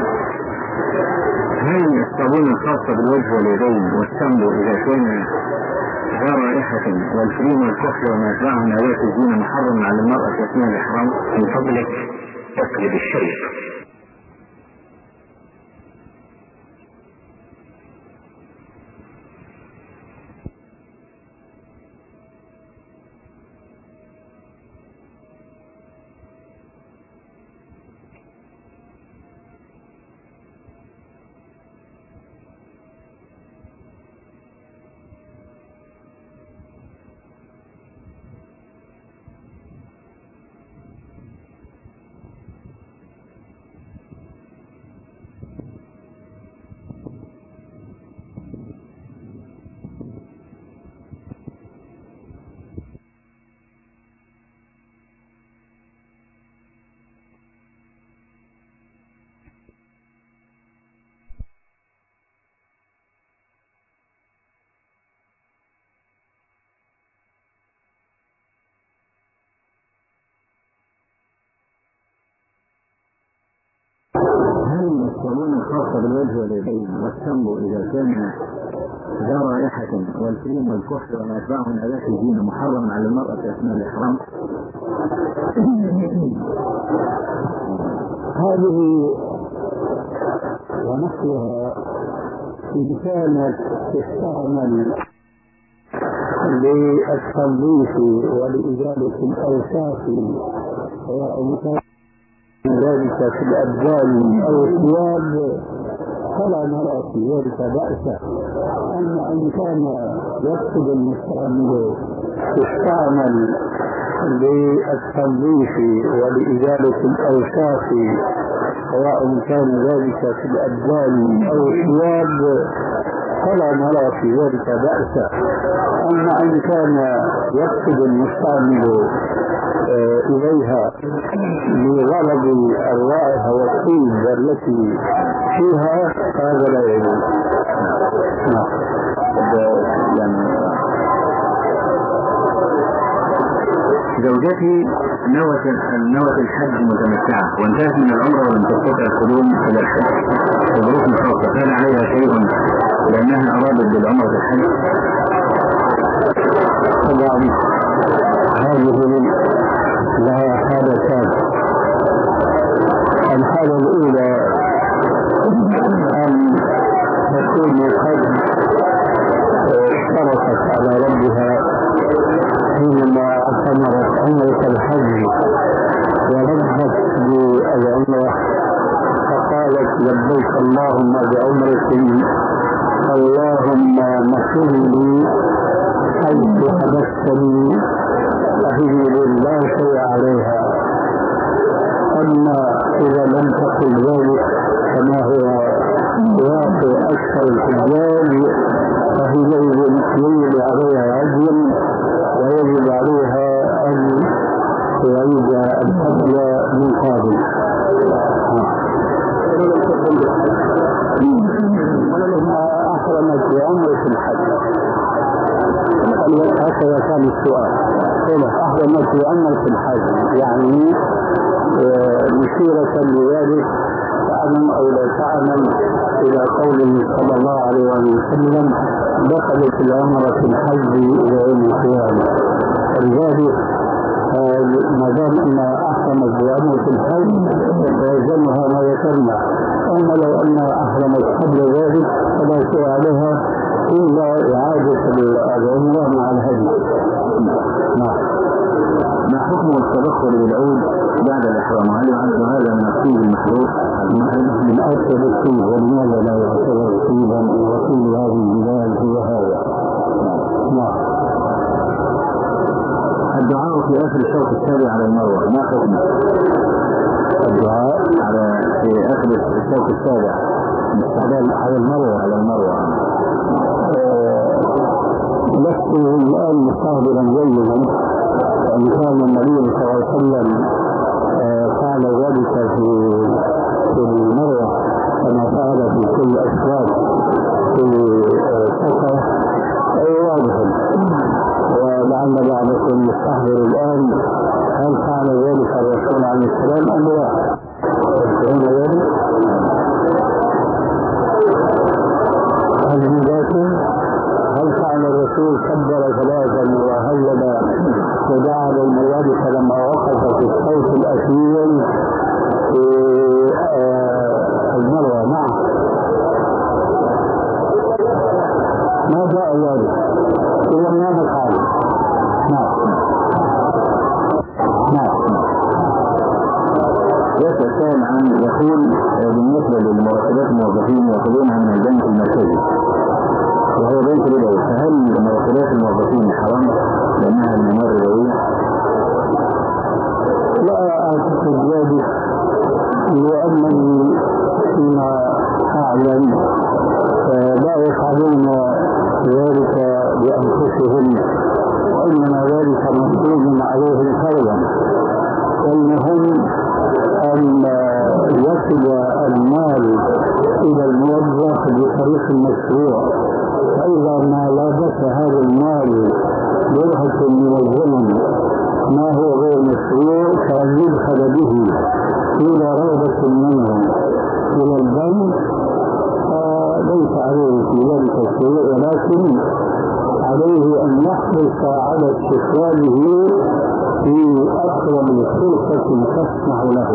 هل الصابون الخاصة بالوجه واليدين والشامبو إذا كان ذا رائحة والكريم والكحل وما يتبعه من آلات الزينة محرم على المرأة أثناء الإحرام؟ من فضلك اقلب الشريط. هل الصابون الخاصة بالوجه واليدين والشامبو إذا كان ذا رائحة والكريم والكحل وما يتبعه من آلات الزينة محرم على المرأة أثناء الإحرام؟ هذه ونحوها إن كانت تستعمل للتنظيف ولإزالة الأوساخ سواء كان ذلك في الأبدان أو الثياب فلا نرى في ذلك بأسا. أما إن كان يقصد المستعمل يستعمل للتنظيف ولإزالة الأوساخ سواء كان ذلك في الأبدان أو الثياب فلا نرى في ذلك بأسا. أما إن كان يقصد المستعمل إليها لغرض الرائحة والطيب التي فيها هذا لا يجوز. يعني زوجتي نوت نوت الحج متمتعة وانتهت من العمرة ولم تستطع القدوم إلى الحج بظروف خاصة، هل عليها شيء لأنها أرادت بالعمرة الحج؟ طبعا هذه لها حالتان. الحالة الأولى أن تكون قد اشترطت على ربها حينما اعتمرت عمرة الحج وربت بالعمرة فقالت لبيك اللهم بعمرتي اللهم مغفر لي حيث حدثتني فهي لا شيء عليها. أما إذا لم تقل ذلك كما هو واقع أكثر الحجاج فحينئذ يجب عليها عزم ويجب عليها أن تعيد الحج من قبل. أحرمت بعمرة الحج هكذا كان السؤال. أحرمت بعمرة الحج يعني مشيرة لذلك تعلم أو لا تعلم إلى قوله صلى الله عليه وسلم دخلت العمرة الحج إلى يوم القيامة. ولذلك ما دام أنها أحرمت بعمرة الحج فيلزمها ما ذكرنا. أما لو أنها أحرمت قبل ذلك فلا شيء عليها إلا إعادة العمرة مع الهدي. ما حكم التدخل بالعود بعد الإحرام؟ هل يعد هذا من الطيب المحظور؟ من أكثر الطيب ولماذا لا يعتبر طيبا وطيب هذه البلاد هو هذا. نعم. الدعاء في آخر الشوط السابع على المروة ما حكمه؟ الدعاء على في آخر الشوط السابع على المروة على المروة لست الآن مستحضرا جيدا أن كان النبي صلى الله عليه وسلم فعل ذلك في في المروة كما فعل في كل أسواق في سفر أي واضح. ولعل بعضكم مستحضر الآن هل فعل ذلك عليه السلام أم لا؟ هنا ذلك هل من ذاته هل فعل الرسول كبر ثلاثا وهلل ودعا بين ذلك لما وقف في الصوت الأخير في المروة؟ نعم. ما جاء ذلك إلا ما نفعل. نعم نعم. يتساءل عن يقول بالنسبة للمرتبات الموظفين يأخذونها من البنك المركزي وهو بنك ربوي، فهل مرتبات الموظفين حرام لأنها من المال الربوية؟ لا أعتقد ذلك، لأنني فيما أعلم لا يفعلون ذلك بأنفسهم، وإنما ذلك مفروض عليهم فرضا، والمهم أن يصل المال إلى الموظف بطريق المشروع، فإذا ما لابس هذا المال برهة من الزمن ما هو غير مشروع فأن يدخل به إلى رغبة منهم إلى البنك فليس عليه في ذلك الشيء، ولكن عليه أن يحرص على استخراجه في أقرب فرصة تسمح له.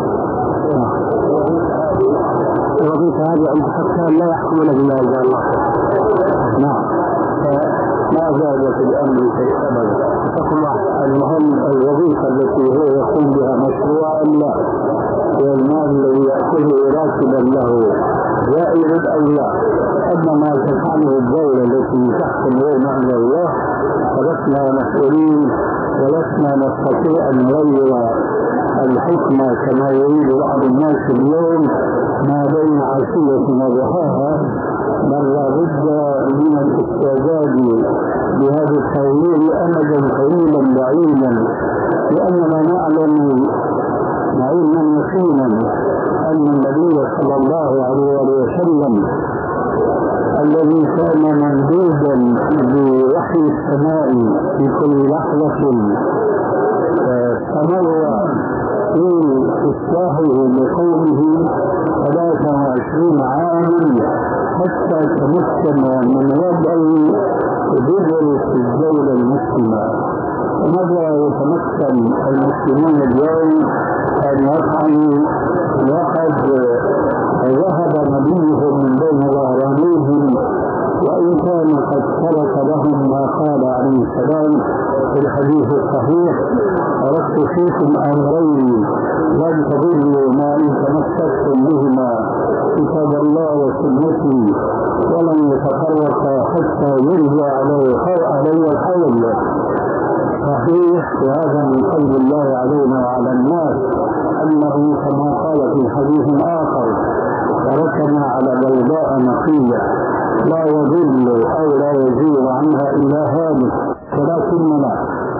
وفي هذا أن حتى لا يحكم بما أنزل الله. نعم. ما زاد في الأمر شيء أبدا. المهم الوظيفة التي هو يقوم بها مشروع أم لا، والمال الذي يأخذه راتبا له جائز أو لا. أما ما تفعله الدولة التي تحكم بين أمر الله فلسنا مسؤولين ولسنا نستطيع أن نغير الحكم كما يريد بعض الناس اليوم ما بين عشية وضحاها، بل لابد من الاستعداد بهذا التغيير أمدا طويلا بعيدا، لأننا نعلم علما يقينا أن النبي صلى الله عليه وسلم الذي كان ممدودا بوحي السماء في كل لحظة استمر في إصلاحه لقومه ثلاثة وعشرين عاما حتى تمكن من وضع ذكر في الدولة المسلمة. وماذا يتمكن المسلمين اليوم أن يفعلوا وقد ذهب نبيهم من بين ظهرانيهم، وإن كان قد ترك لهم ما قال عليه السلام في الحديث الصحيح: تركت فيكم أمرين لن تضلوا ما إن تمسكتم بهما، كتاب الله وسنتي، ولن يتفرقا حتى يرجع علي الحول. صحيح، وهذا من فضل الله علينا وعلى الناس أنه كما قال في حديث آخر: تركنا على بيضاء نقية لا يضل أو لا يزيغ عنها إلا هالك. ولكننا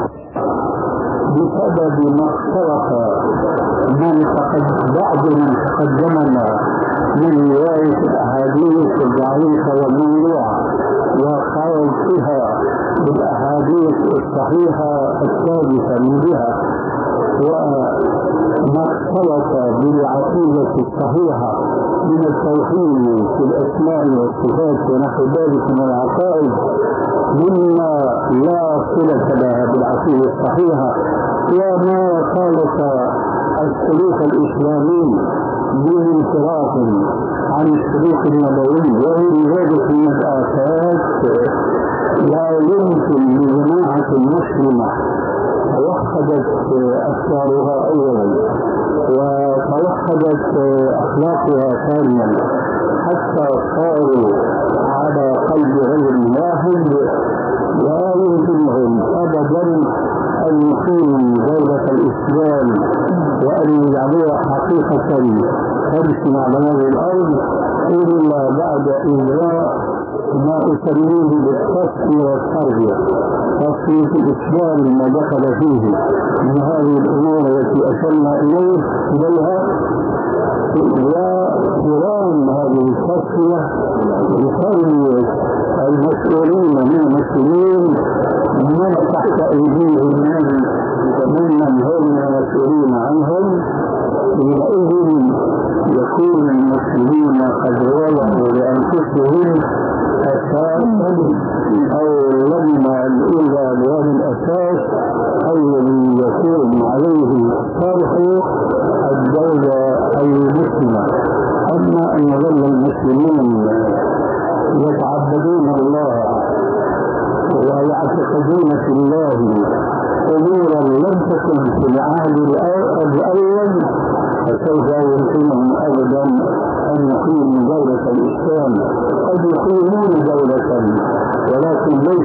بسبب ما اختلف من بعض من تقدمنا من رواية الأحاديث الضعيفة والموضوعة وخالفها بالأحاديث الصحيحة الثابتة من جهة، وما اختلف بالعقيدة الصحيحة من التوحيد في الأسماء والصفات ونحو ذلك من العقائد مما لا صلة لها بالعقيدة الصحيحة، وما خالف السلوك الإسلامي بانصراف عن السلوك النبوي، وغير ذلك من الآفات لا يمكن لجماعة مسلمة توحدت أفكارها أولا وتوحدت أخلاقها ثانيا حتى صاروا على قلب غير واحد، لا يمكنهم أبدا أن يقيموا دولة الإسلام وأن يجعلوها حقيقة تمشي على هذه الأرض إلا بعد إجراء ما أسميه بالتصفية والتربية. تصفية الإسلام ما دخل فيه من هذه الأمور التي أشرنا إليه إليها، وقرام هذه التصفية بتربية المسؤولين من المسؤولين من تحت أيديهم من ممن هم مسؤولين عنهم،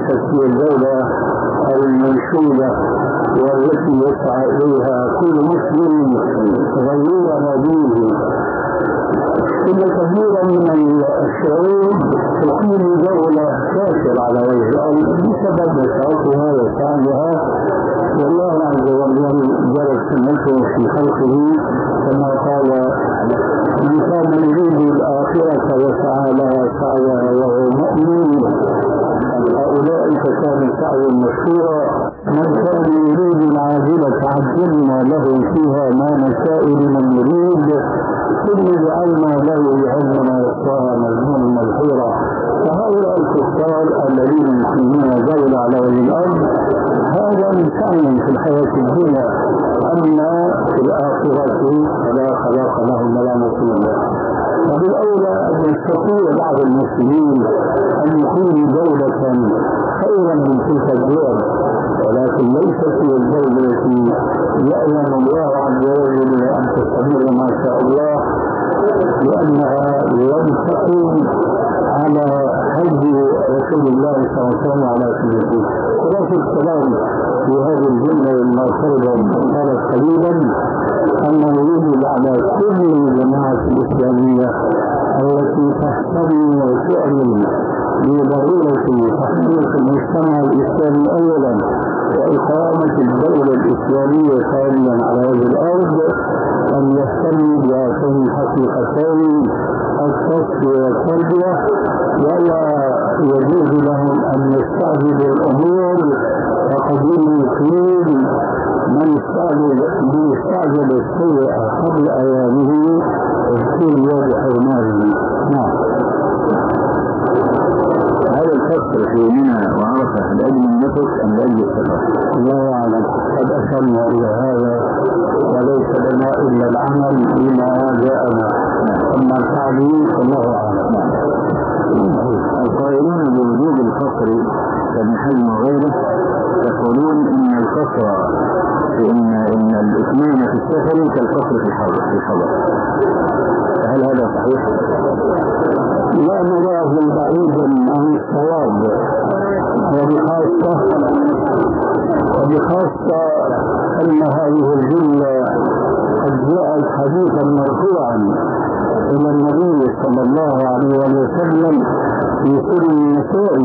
ليست هي الدولة المنشودة والتي يسعى إليها كل مسلم غير دينه. إن كثيرا من الشعوب تقيم دولة كافرة على وجه الأرض بسبب نشاطها وسعيها، والله عز وجل جرت سنته في خلقه كما قال: من كان يريد الآخرة وسعى لها سعيها وهو مؤمن أولئك كان سعي مشكورا. من كان يريد العاجلة عجلنا له فيها ما نشاء لمن يريد ثم جعلنا له جهنم يصلاها مذموما مدحورا. فهؤلاء الكفار الذين يقيمون دولة على وجه الأرض هذا من سعي في الحياة الدنيا، أما في الآخرة فلا خلاق لهم ولا نصيب. وبالأولى أن يستطيع بعض المسلمين أن يكونوا دولة خيرا من تلك الدول، ولكن ليست هي الدولة التي يأذن الله عز وجل أن تستمر ما شاء الله، لأنها لم تكن على هدي رسول الله صلى الله عليه وسلم على سبيله. خلاصة الكلام في هذه الجملة المعترضة قالت قليلا أنه يجب على كل الجماعة الإسلامية التي تهتم وتؤمن بضرورة تحقيق المجتمع الإسلامي أولا وإقامة الدولة الإسلامية ثانيا على هذه الأرض أن يهتم بهاتين الحقيقتين الكشف والتربية، ولا يجوز لهم أن يستعجلوا الأمور فقد يمكن من يستعجل الشيء قبل أيامه يكون يد حرمانه. نعم. هذا الفصل في منى وعرفة لأجل النفس أم لأجل السفر؟ الله أعلم. قد أشرنا إلى هذا وليس لنا إلا العمل بما جاءنا، أما التعليم فالله أعلم. القائلون بوجود الفقر كابن حزم وغيره يقولون إن الفقر إن إن الإثنين في السفر كالفقر في الحضر في الحضر فهل هذا صحيح؟ لا نراه بعيدا عن الصواب، وبخاصة وبخاصة أن هذه الجملة قد جاءت حديثا مرفوعا إلى النبي صلى الله عليه وسلم في سورة النساء،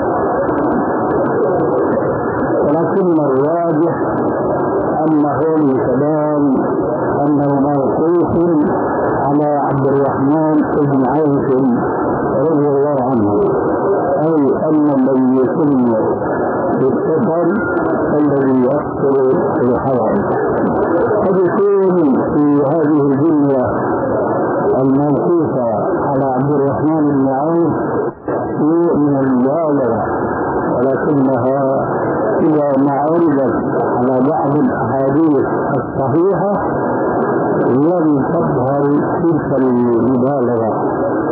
ولكن الراجح أنه الكلام أنه موقوف على عبد الرحمن بن عوف رضي الله عنه، أي أن الذي يتم بالسفر الذي يحصل في الحرم. قد يكون في هذه الجملة الموقوفة على عبد الرحمن بن عوف شيء من المبالغة، ولكنها إذا ما عرضت على بعض الأحاديث الصحيحة لم تظهر تلك المبالغة.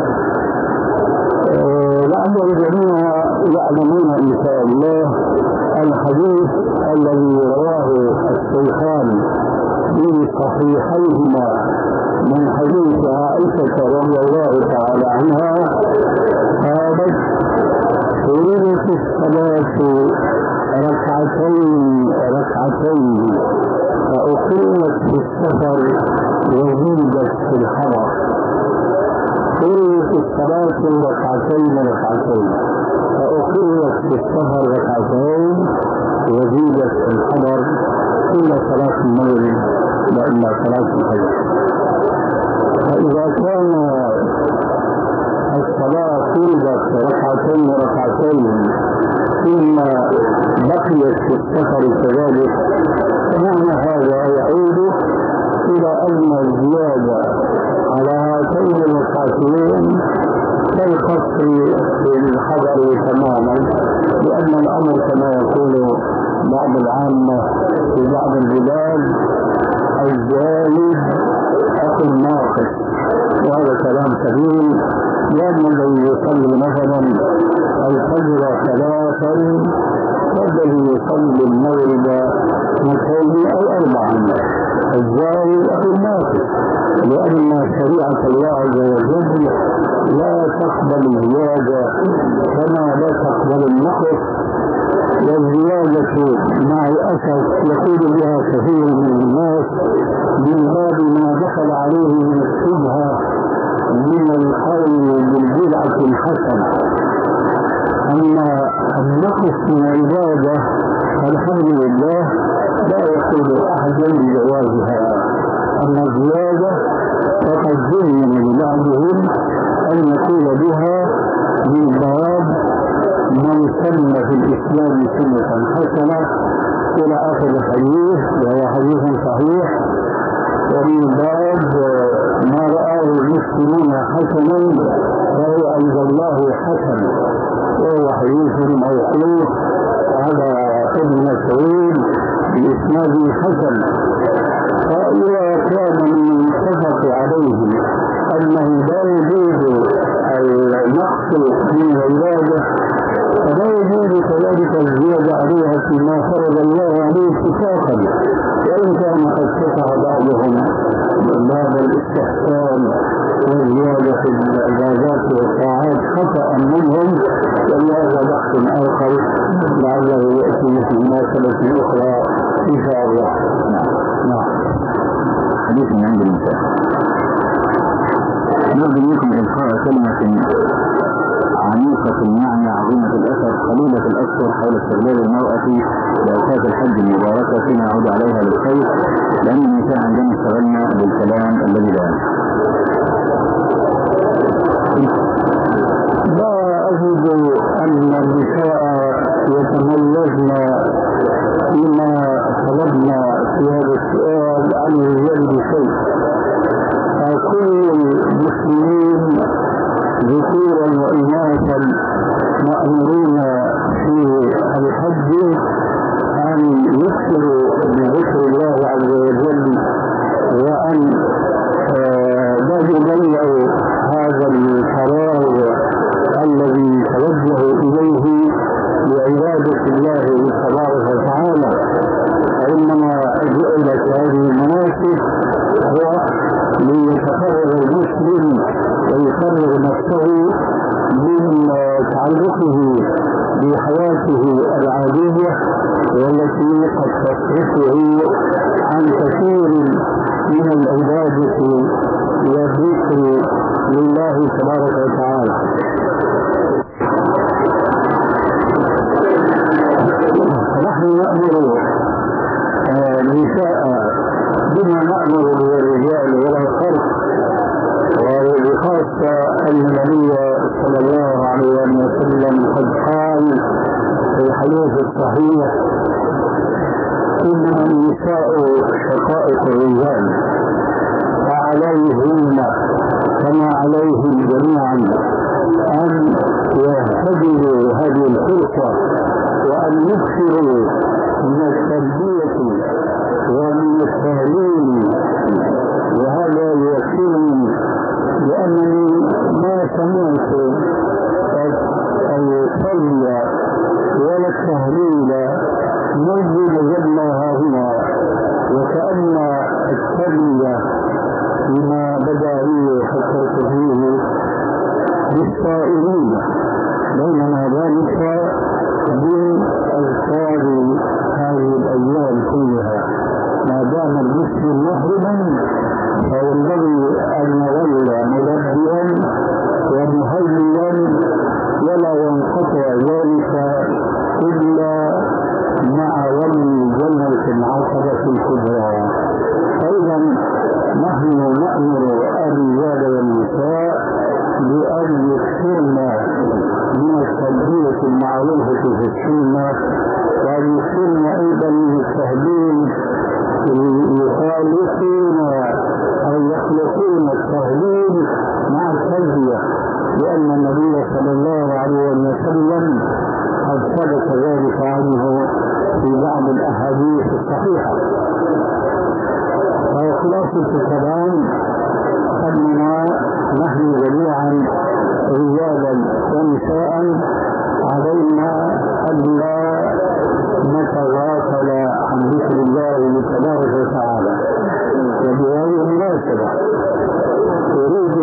لعل الجميع يعلمون إن شاء الله الحديث الذي رواه الشيخان في صحيحيهما من حديث عائشة رضي الله تعالى عنها قالت: فرضت الصلاة ركعتين ركعتين فأقيمت في السفر وزيدت في الحضر. فرضت الصلاة ركعتين ركعتين فأقيمت في السفر ركعتين وزيدت في الحضر كل صلاة المغرب لأنها صلاة الفجر. فإذا كان الصلاة فرضت ركعتين ركعتين ثم بقيت في السفر كذلك، فمعنى هذا يعود إلى أن الزيادة على هاتين الركعتين كالقصر في الحضر تماما، لأن الأمر كما يقول بعض العامة في بعض البلاد الزائد أخو الناقص، وهذا كلام سليم، لأن الذي يصلي مثلا الفجر ثلاثا فالذي يصلي المغرب اثنتين أو أربعا الزائد أخو الناقص، لأن شريعة عبادة الله عز وجل لا تقبل الزيادة كما لا تقبل النقص، والزيادة مع الأسف يقول بها كثير من الناس من باب ما دخل عليه من الشبهة من القول بالبدعة الحسنة. أما النقص من العبادة الحمد لله لا يقول أحد بجوازها، أما الزيادة فقد زين لبعضهم أن يقول بها من باب من سن في الإسلام سنة حسنة إلى آخر الحديث، وهو حديث صحيح، ومن باب ما رآه المسلمون حسنا فهو عند الله حسن، وهو حديث موقوف على ابن مسعود بإسناد حسن. فإذا كان من المتفق عليه أنه لا يجوز النقص من العبادة فلا يجوز كذلك الزيادة عليها فيما فرض الله عليه اتفاقا، وإن كان قد فتح بعضهم باب الاستحسان والزيادة في العبادات والطاعات خطأ منهم، ولهذا بحث آخر لعله يأتي في مناسبة أخرى إن شاء الله. نعم. حديث من عند النساء. نرجو منكم إلقاء كلمة عميقة المعنى عظيمة الأثر قليلة الأثر حول استغلال المرأة لأوقات الحج المباركة فيما يعود عليها بالخير، لأن النساء عندما اشتغلنا بالكلام الذي لا لا أجد أن النساء يتميزن فيما طلبنا في هذا السؤال عن الرجال بشيء، فكل المسلمين ذكورا وإناثا مأمورون في الحج أن يكثروا بذكر الله عز وجل، وأن لا يضيعوا هذا الفراغ الذي توجهوا إليه لعبادة الله تبارك وتعالى، وإنما جعلت هذه المناسك هو ليتفرغ المسلم ويفرغ نفسه من تعلقه بحياته العادية والتي قد تصرفه عن كثير من العبادة والذكر لله تبارك وتعالى. فنحن نأمر النساء بما نأمر بالرجال ولا فرق، وبخاصة أن النبي صلى الله عليه وسلم قد قال في الحديث الصحيح: إنما النساء شقائق الرجال فعليهن كما عليهم جميعا أن يهتدوا هذه الفرصة وأن يكثروا من التلبية ومن التهليل، وهذا يكفيني لأنني ما سمعت الصلي ولا التهليل منذ نزلنا هنا، وكأن التلبية بما بدأ لي حتى فيه للسائلين، بينما ذلك من أذكار هذه الأيام كلها. ما دام المسلم محرما فينبغي أن يظل ملبيا ومهللا، ولا ينقطع ذلك إلا مع رمي جمرة العقبة الكبرى. فإذا نحن نأمر الرجال والنساء بأن يكثرن من التلبية المعروفة في السنة، وأن يكثرن أيضا من التهليل، يخالفون أو يخلقون التهليل مع التلبية، لأن النبي صلى الله عليه وسلم قد ثبت ذلك عنه في بعض الأحاديث الصحيحة. وخلاصة الكلام أننا نحن جميعا رجالا ونساء علينا ألا نتغافل عن ذكر الله تبارك وتعالى. وبهذه المناسبة أريد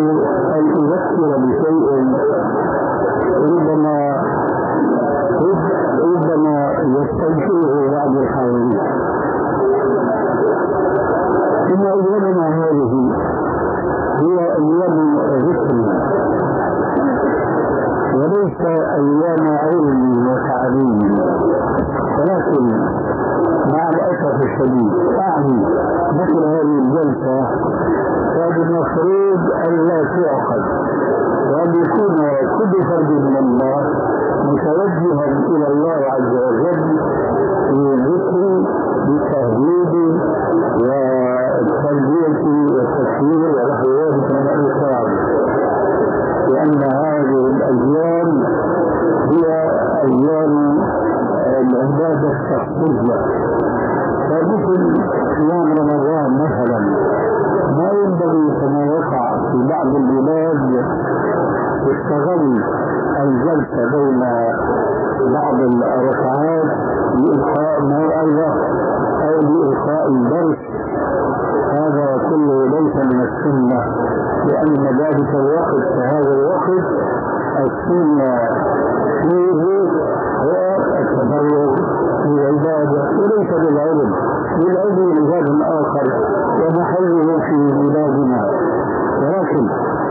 المفروض ألا تعقد، وأن يكون كل فرد من الله متوجها إلى الله عز وجل في ذكر بالتهديد والتربية والتشهير ونحو ذلك من الإخراج، لأن هذه الأيام هي أيام العبادة الشخصية. فمثل صيام رمضان مثلا ما ينبغي كما وقع في بعض البلاد يستغل الجلسة بين بعض الركعات لإلقاء موعظة أو لإلقاء الدرس، هذا كله ليس من السنة، لأن ذلك الوقت هذا الوقت السنة فيه هو التفرغ للعبادة وليس للعلم، للعلم لباب آخر ومحله في بلادنا. ولكن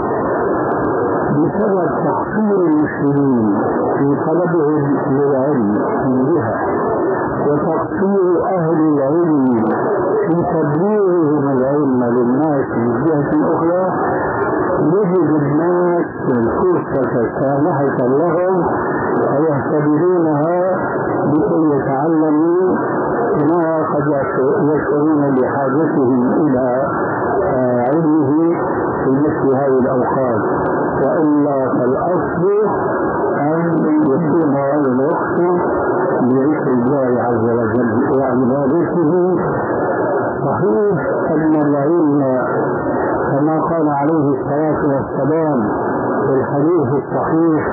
بسبب تقصير المسلمين في طلبهم للعلم من جهة، وتقصير أهل العلم في تبليغهم العلم للناس من جهة أخرى، يجد الناس الفرصة سانحة لهم ويهتدونها لكي يتعلموا ما قد يشعرون بحاجتهم إلى علمه في مثل هذه الأوقات. وإلا فالأصل أن يكون هذا الوقت لذكر الله عز وجل وعبادته. صحيح أن العلم كما قال عليه الصلاة والسلام في الحديث الصحيح: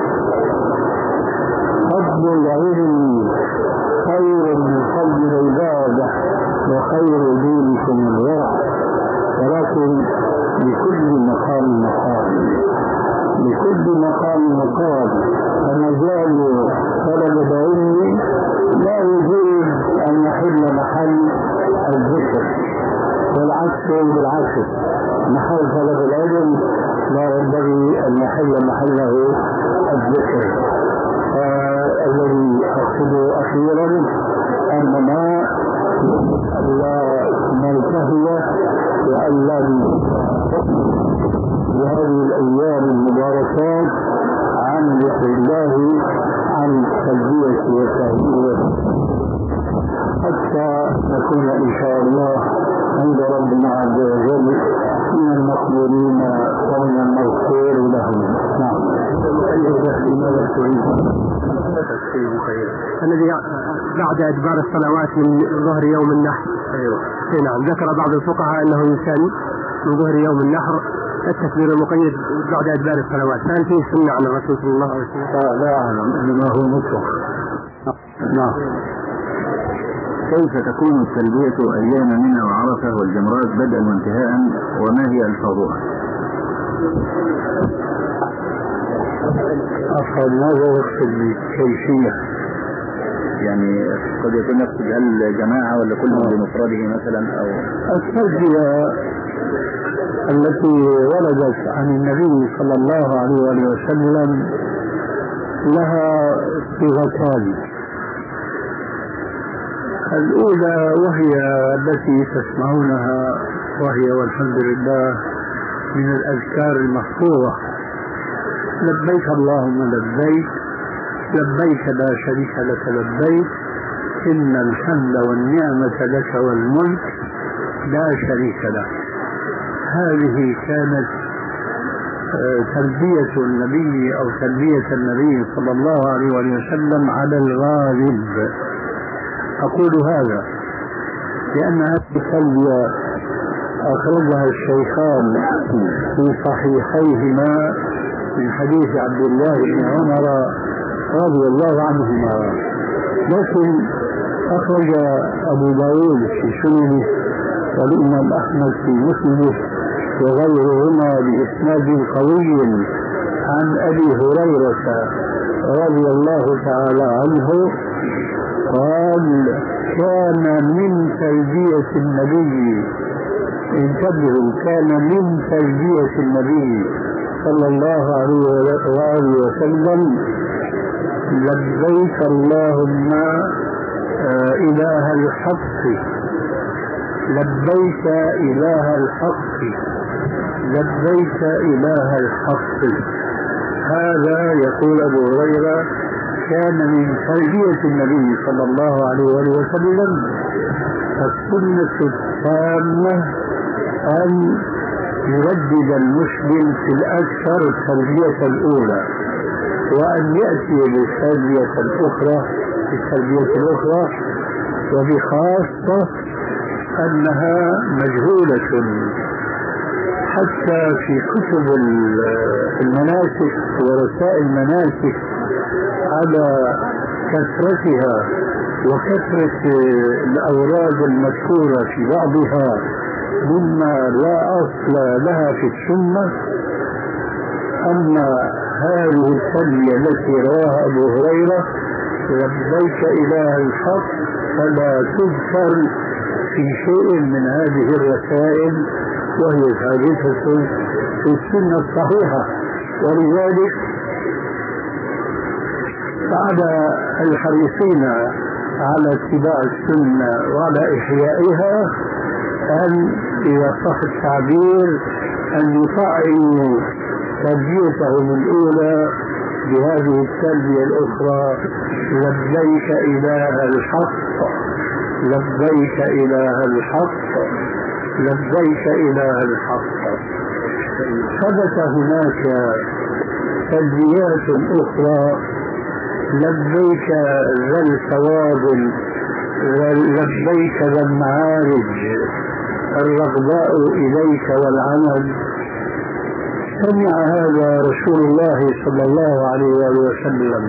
فضل العلم خير من فضل العبادة وخير دينكم الورع. ولكن لكل مقام مقام، لكل مقام مقام، فمجال طلب العلم لا يجوز أن يحل محل الذكر، والعكس بالعكس، محل طلب العلم لا ينبغي أن يحل محله الذكر. فالذي أقصده أخيرا أننا لا ننتهي وأن لا بهذه الأيام المباركات عن ذكر الله، عن التلبية والتهليل، حتى نكون إن شاء الله عند ربنا عز وجل من المقبولين ومن المغفور لهم. نعم. الذي بعد إدبار الصلوات من ظهر يوم النحر. أيوة. نعم. ذكر بعض الفقهاء أنه يسن من ظهر يوم النحر التكبير المقيد بعد إدبار الصلوات، فهل فيه سنة عن الرسول صلى الله عليه وسلم؟ لا أعلم، إنما هو مطلق. نعم. كيف تكون التلبية أيام منى وعرفة والجمرات بدءا وانتهاء، وما هي ألفاظها؟ أفضل ماذا يقصد بالكيفية؟ يعني قد يكون يقصد هل جماعة ولا كل بمفرده مثلا؟ أو التلبية التي وردت عن النبي صلى الله عليه وسلم لها صيغتان. الأولى وهي التي تسمعونها، وهي والحمد لله من الأذكار المحفوظة: لبيك اللهم لبيك، لبيك لا شريك لك لبيك، إن الحمد والنعمة لك والملك لا شريك لك. هذه كانت تلبية النبي أو تلبية النبي صلى الله عليه وسلم على الغالب. أقول هذا لأن هذه التلبية أخرجها الشيخان في صحيحيهما من حديث عبد الله بن عمر رضي الله عنهما، لكن أخرج أبو داود في سننه والإمام أحمد في مسنده وغيرهما بإسناد قوي عن أبي هريرة رضي الله تعالى عنه قال: كان من تلبية النبي، انتبهوا، كان من تلبية النبي صلى الله عليه وآله وسلم: لبيك اللهم إله الحق لبيك إله الحق لبيك إله الحق. هذا يقول أبو هريرة كان من تربية النبي صلى الله عليه وسلم. السنة التامة أن يردد المسلم في الأكثر التربية الأولى، وأن يأتي بالتربية الأخرى بالتربية الأخرى وبخاصة أنها مجهولة حتى في كتب المناسك ورسائل المناسك على كثرتها وكثرة الأوراد المذكورة في بعضها مما لا أصل لها في السنة. أما هذه التربية التي رواها أبو هريرة لبيك إله الحق فلا تذكر في شيء من هذه الرسائل، وهي ثابتة في السنة الصحيحة. ولذلك على الحريصين على اتباع السنة وعلى إحيائها أن إذا صح التعبير أن يطعموا تربيتهم الأولى بهذه التربية الأخرى. لبيك إله الحق لبيك إله الحق لبيك إله الحق. ثبت هناك تلبيات أخرى: لبيك ذا الثواب لبيك ذا المعارج الرغباء إليك والعمل. سمع هذا رسول الله صلى الله عليه وسلم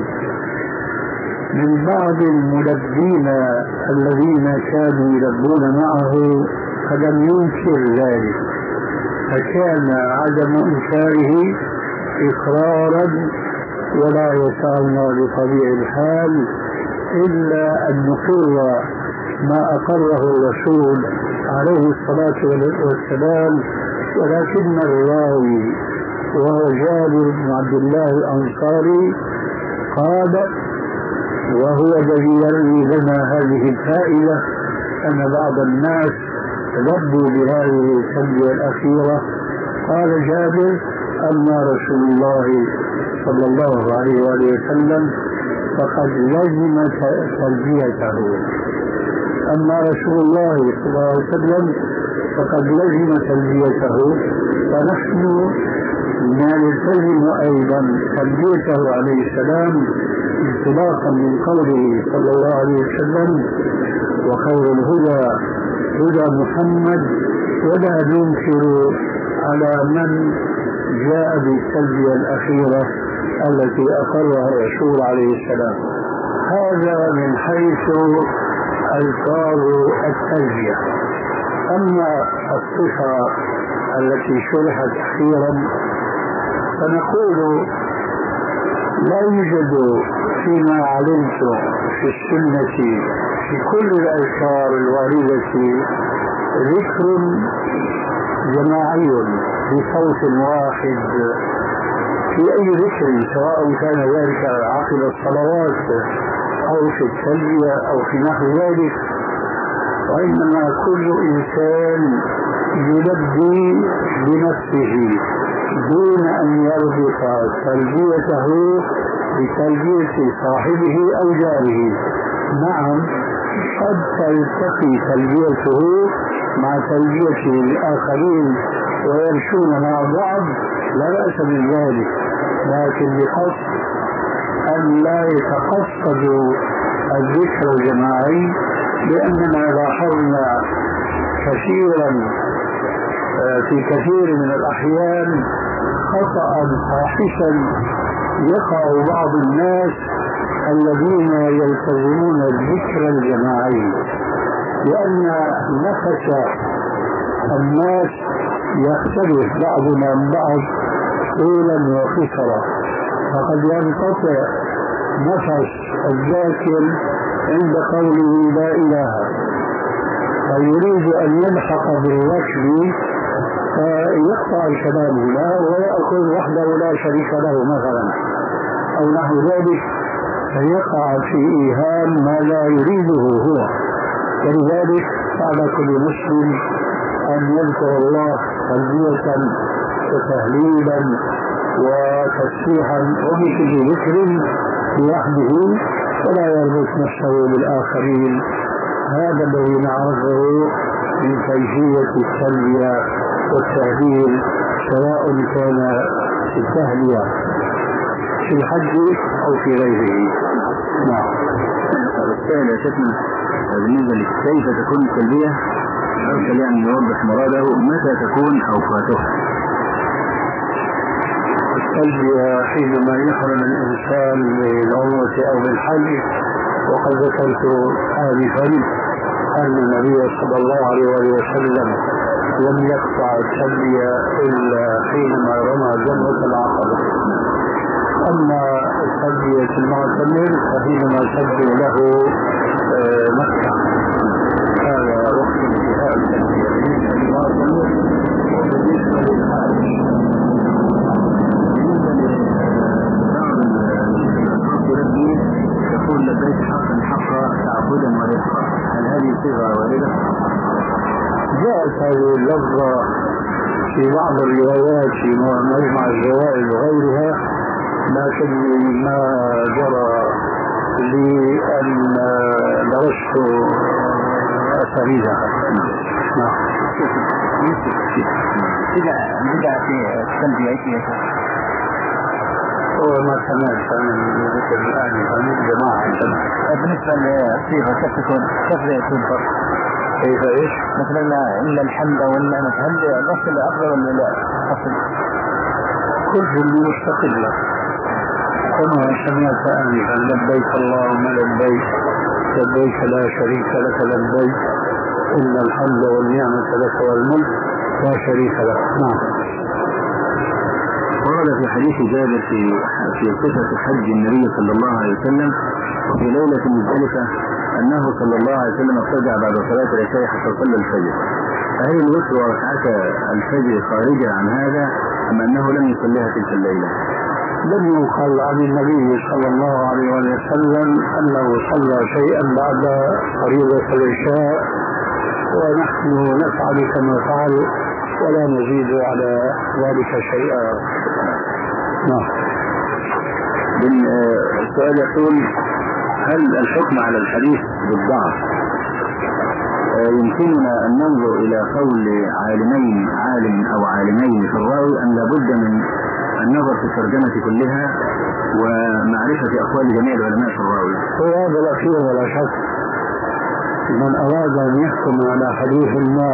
من بعض الملبين الذين كانوا يلبون معه فلم ينكر ذلك، فكان عدم إنكاره إقرارا ولا يسعنا بطبيعة الحال إلا أن نقر ما أقره الرسول عليه الصلاة والسلام. ولكن الراوي وهو جابر بن عبد الله الأنصاري قال، وهو الذي يروي لنا هذه الفائدة، أن بعض الناس لبوا بهذه التربية الأخيرة. قال جابر: أما رسول الله صلى الله عليه وآله وسلم فقد لزم تربيته أما رسول الله صلى الله عليه وسلم فقد لزم تربيته، فنحن نلتزم أيضا تربيته عليه السلام انطلاقا من قوله صلى الله عليه وسلم: وخير الهدى هدى محمد، ولا ننكر على من جاء بالتربية الأخيرة التي أقرها الرسول عليه السلام. هذا من حيث ألفاظ التربية. أما الصفة التي شرحت أخيرا فنقول لا يوجد فيما علمت في السنة في كل الأذكار الواردة ذكر جماعي بصوت واحد في أي ذكر، سواء كان ذلك عقب الصلوات أو في التلبية أو في نحو ذلك، وإنما كل إنسان يلبي بنفسه دون أن يربط تلبيته بتلبية صاحبه أو جاره. نعم، قد تلتقي تلبيته مع تلبية الآخرين ويمشون مع بعض، لا بأس من ذلك، لكن بقصد أن لا يتقصدوا الذكر الجماعي، لأننا لاحظنا كثيرا في كثير من الأحيان خطأ فاحشا يقع بعض الناس الذين يلتزمون الذكر الجماعي، لأن نفس الناس يختلف بعضنا من بعض طولا وقصرا، فقد ينقطع نفس الذاكر عند قوله لا إله، فيريد أن يلحق بالركب فيقطع الكلام هنا ويأخذ وحده لا شريك له مثلا أو نحو ذلك، فيقع في إيهام ما لا يريده هو. ولذلك على كل مسلم أن يذكر الله تلبية وتهليلا وتسبيحا وبكل ذكر لوحده ولا يربط نفسه بالآخرين. هذا الذي نعرفه من كيفية التلبية والتهليل، سواء كان في التهلية في الحج أو في غيره. نعم. السائل يا شيخنا بالنسبة لكيف تكون التلبية أرسل يعني يوضح مراده متى تكون أوقاتها؟ التلبية حينما يحرم الإنسان بالعمرة أو بالحج، وقد ذكرت آنفا أن النبي صلى الله عليه وسلم لم يقطع التلبية إلا حينما رمى جمرة العقبة. أما التلبية المعتمر فحينما تبدو له مكة، هذا وقت انتهاء التلبية بالنسبة للمعتمر. وبالنسبة للحاج يقول لبيك حقا حقا تعبدا ورزقا، هل هذه صيغة واردة؟ جاءت هذه اللفظة في بعض الروايات في مجمع الزوائد وغيرها، لكن ما جرى لي أن درست أسانيدها. نعم. إذا بدأ في التلبية أي هو ما سمعت من ذكر الآن من جماعة. بالنسبة للصيغة كيف تكون كيف تنطق؟ كيف إيش؟ مثلا إن الحمد والنعمة، هل نفس الأفضل ولا لا؟ أصل كل مستقلة كما سمعت آنفا: لبيك اللهم لبيك لبيك لا شريك لك لبيك إن الحمد والنعمة لك والملك لا شريك لك. نعم. ورد في حديث جابر في في صفة حج النبي صلى الله عليه وسلم وفي ليلة مزدلفة أنه صلى الله عليه وسلم اضطجع بعد صلاة العشاء حتى صلى الفجر، فهل الوتر وركعة الفجر خارجة عن هذا أم أنه لم يصليها تلك الليلة؟ لم يقل عن النبي صلى الله عليه وسلم أنه صلى شيئا بعد فريضة العشاء، ونحن نفعل كما فعل ولا نزيد على ذلك شيئا. نعم. السؤال يقول: هل الحكم على الحديث بالضعف يمكننا أن ننظر إلى قول عالمين عالم أو عالمين في الراوي أم لابد من النظر في الترجمة كلها ومعرفة أقوال جميع العلماء في الراوي؟ هو هذا الأخير ولا شك. من أراد أن يحكم على حديث ما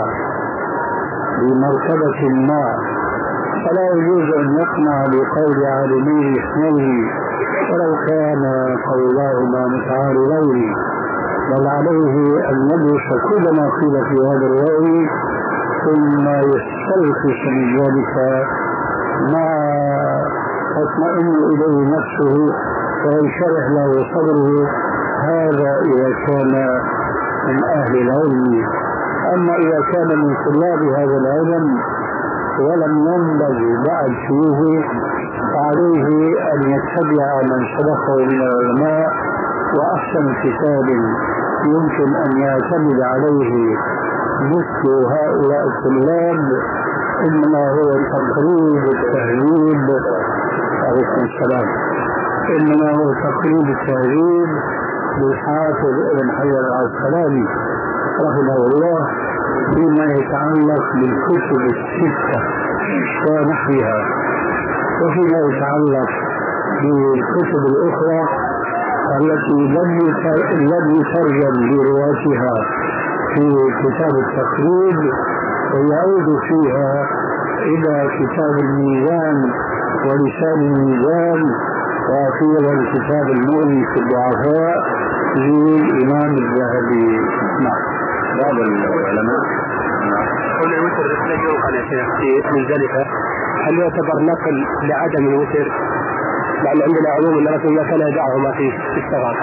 بمرتبة ما فلا يجوز أن يقنع بقول عالمين اثنين ولو كان قولاهما متعارضين، بل عليه أن يدرس كل ما قيل في هذا الرأي ثم يستلخص من ذلك ما تطمئن إليه نفسه وينشرح له صدره. هذا إذا كان من أهل العلم. أما إذا كان من طلاب هذا العلم ولم ينبغي بعد فيه فعليه أن يتبع من سبقه من العلماء، وأحسن كتاب يمكن أن يعتمد عليه مثل هؤلاء الطلاب إنما هو تقريب التهذيب. عليكم السلام. إنما هو تقريب التهذيب للحافظ ابن حجر العسقلاني رحمه الله فيما يتعلق بالكتب الستة ونحوها، وفيما يتعلق بالكتب الأخرى التي لم يترجم لرواتها في كتاب التقريب، ويعود فيها إلى كتاب الميزان ولسان الميزان، وأخيرا كتاب المغني في الضعفاء للإمام الذهبي. نعم. بعض العلماء قول الوتر لا ينقل يا شيخ في مزدلفة، هل يعتبر نقل لعدم الوتر؟ لأن عندنا عموم أن رسول الله كان يدعهما في الصغار.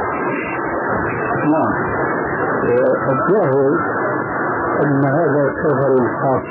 نعم. الظاهر أن هذا سفر خاص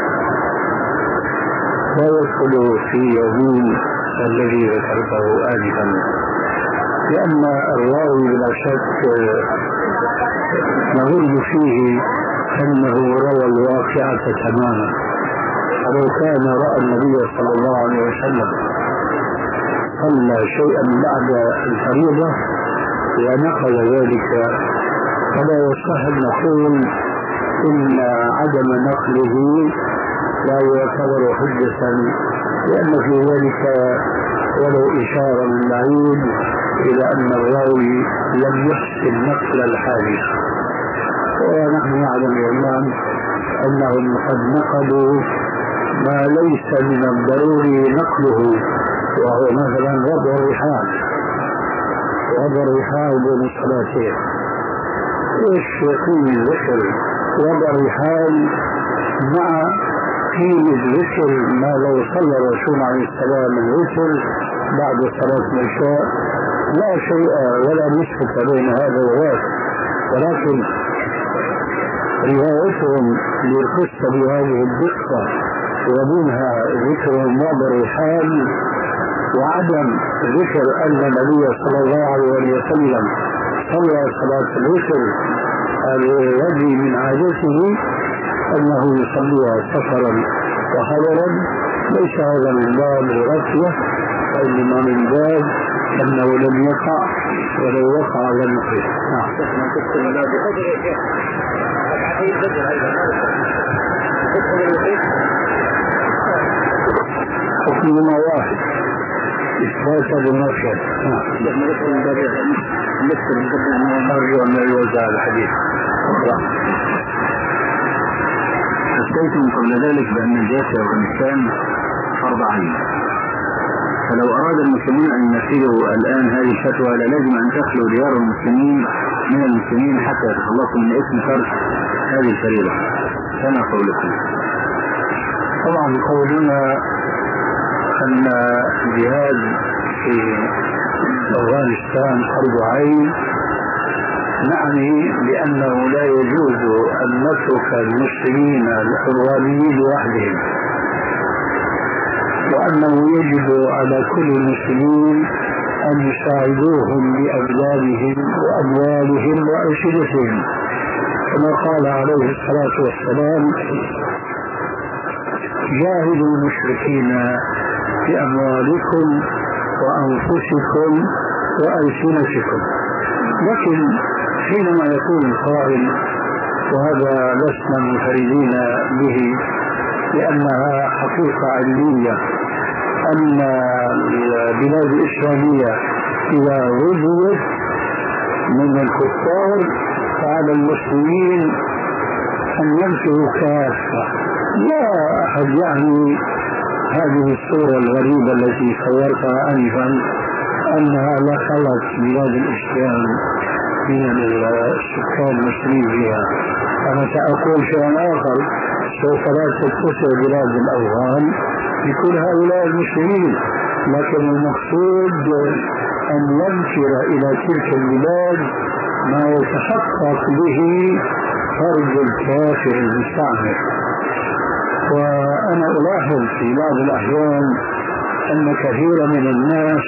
لا يدخل في يومين الذي ذكرته آنفا، لأن الراوي بلا شك نظن فيه أنه روى الواقعة تماما. ولو كان رأى النبي صلى الله عليه وسلم صلى شيئا بعد الفريضة ونقل ذلك، فلا يصح أن نقول إن عدم نقله لا يعتبر حجة، لأن في ذلك ولو إشارة من بعيد إلى أن الراوي لم يحسن نقل الحادث. ونحن نعلم الآن أنهم قد نقلوا ما ليس من الضروري نقله، وهو مثلا وضع الرحال وضع الرحال بين الصلاتين. ايش يقيم الذكر وضع الرحال مع قيم الذكر ما لو صلى الرسول عليه السلام الوتر بعد صلاة العشاء؟ لا شيء ولا نسبة بين هذا وذاك، ولكن روايتهم للقصة بهذه الدقة ومنها ذكر وضع الرحال وعدم ذكر أن النبي صلى الله عليه وسلم صلى صلاة الوتر الذي من عادته أنه يصليها سفرا وحضرا، ليس هذا من باب الرفية، وإنما من باب أنه لم يقع، ولو وقع لم يقع. حكمنا واحد، إثبات بالنشر. أرجو أن لا يوزع الحديث. أفتيتم قبل ذلك بأن الجيش أفغانستان فرض عين، فلو أراد المسلمون أن ينفذوا الآن هذه الفتوى لازم أن تخلو ديار المسلمين من المسلمين حتى يتخلصوا من اسم فرض هذه الفريضة. فما قولكم؟ طبعا قولنا أن الجهاد في أفغانستان فرض عين نعني بأنه لا يجوز أن نترك المسلمين الأفغانيين لوحدهم، وأنه يجب على كل المسلمين أن يساعدوهم بأبدانهم وأموالهم وألسنتهم، كما قال عليه الصلاة والسلام: جاهدوا المشركين بأموالكم وأنفسكم وألسنتكم. لكن حينما يكون القائل، وهذا لسنا منفردين به لأنها حقيقة علمية، أن البلاد الإسلامية إذا غزوت من الكفار فعلى المسلمين أن ينفذوا كافة. لا أحد يعني هذه الصورة الغريبة التي صورتها آنفا أنها لا خلت بلاد الإسلام من السكان المسلمين فيها. أنا سأقول شيئا آخر: سوف لا تتسع بلاد الأفغان لكل هؤلاء المسلمين، لكن المقصود أن ينفر إلى تلك البلاد ما يتحقق به فرض الكافر المستعمر. وأنا ألاحظ في بعض الأحيان أن كثيرا من الناس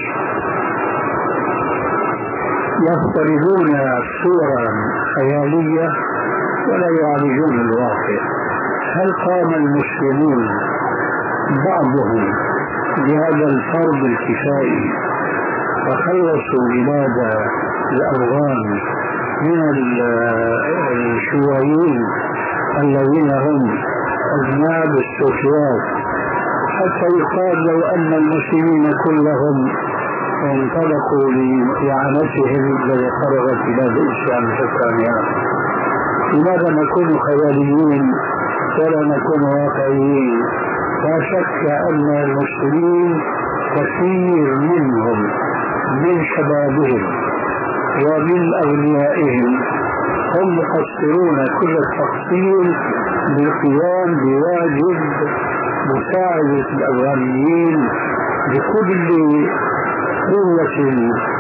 يفترضون صورا خيالية ولا يعالجون الواقع. هل قام المسلمون بعضهم بهذا الفرض الكفائي فخلصوا بلاد الأفغان من الشيوعيين الذين هم أذناب السوفيات، حتى يقال لو أن المسلمين كلهم انطلقوا لإعانتهم لخرجت بلاد الإسلام حكامها؟ لماذا نكون خياليين ولا نكون واقعيين؟ لا شك أن المسلمين كثير منهم من شبابهم ومن أغنيائهم هم مقصرون كل التقصير بالقيام بواجب مساعدة الأفغانيين بكل قوة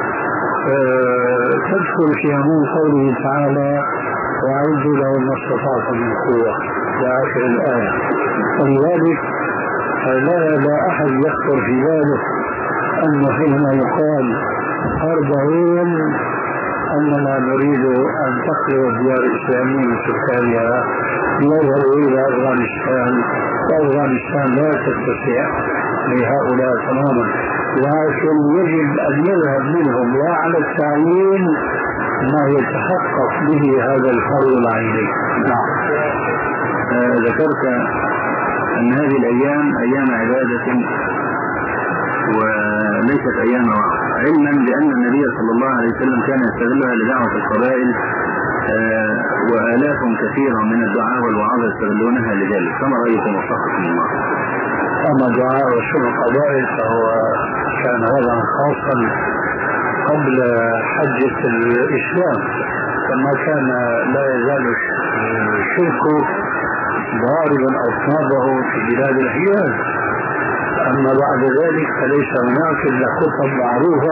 تدخل في عموم قوله تعالى: وأعدوا لهم ما استطعتم من قوة إلى آخر الآية. ولذلك لا لا أحد يخطر في باله أنه حينما يقال فرض عين أننا نريد أن تخلو الديار الإسلامية من سكانها ليذهبوا إلى أفغانستان، وأفغانستان لا تتسع لهؤلاء تماما، لكن يجب أن يذهب منهم لا على التعيين ما يتحقق به هذا الفرض العيني. نعم. آه ذكرت أن هذه الأيام أيام عبادة وليست أيام وقت، علما بأن النبي صلى الله عليه وسلم كان يستغلها لدعوة القبائل، آه وآلاف كثيرة من الدعاء والوعظ يستغلونها لذلك، فما رأيكم وفقكم الله؟ أما دعاء رسول القبائل فهو كان وضعا خاصا قبل حجة الإسلام، فما كان لا يزال الشرك ضاربا أصنابه في بلاد الحجاز. أما بعد ذلك فليس هناك إلا خطب معروفة،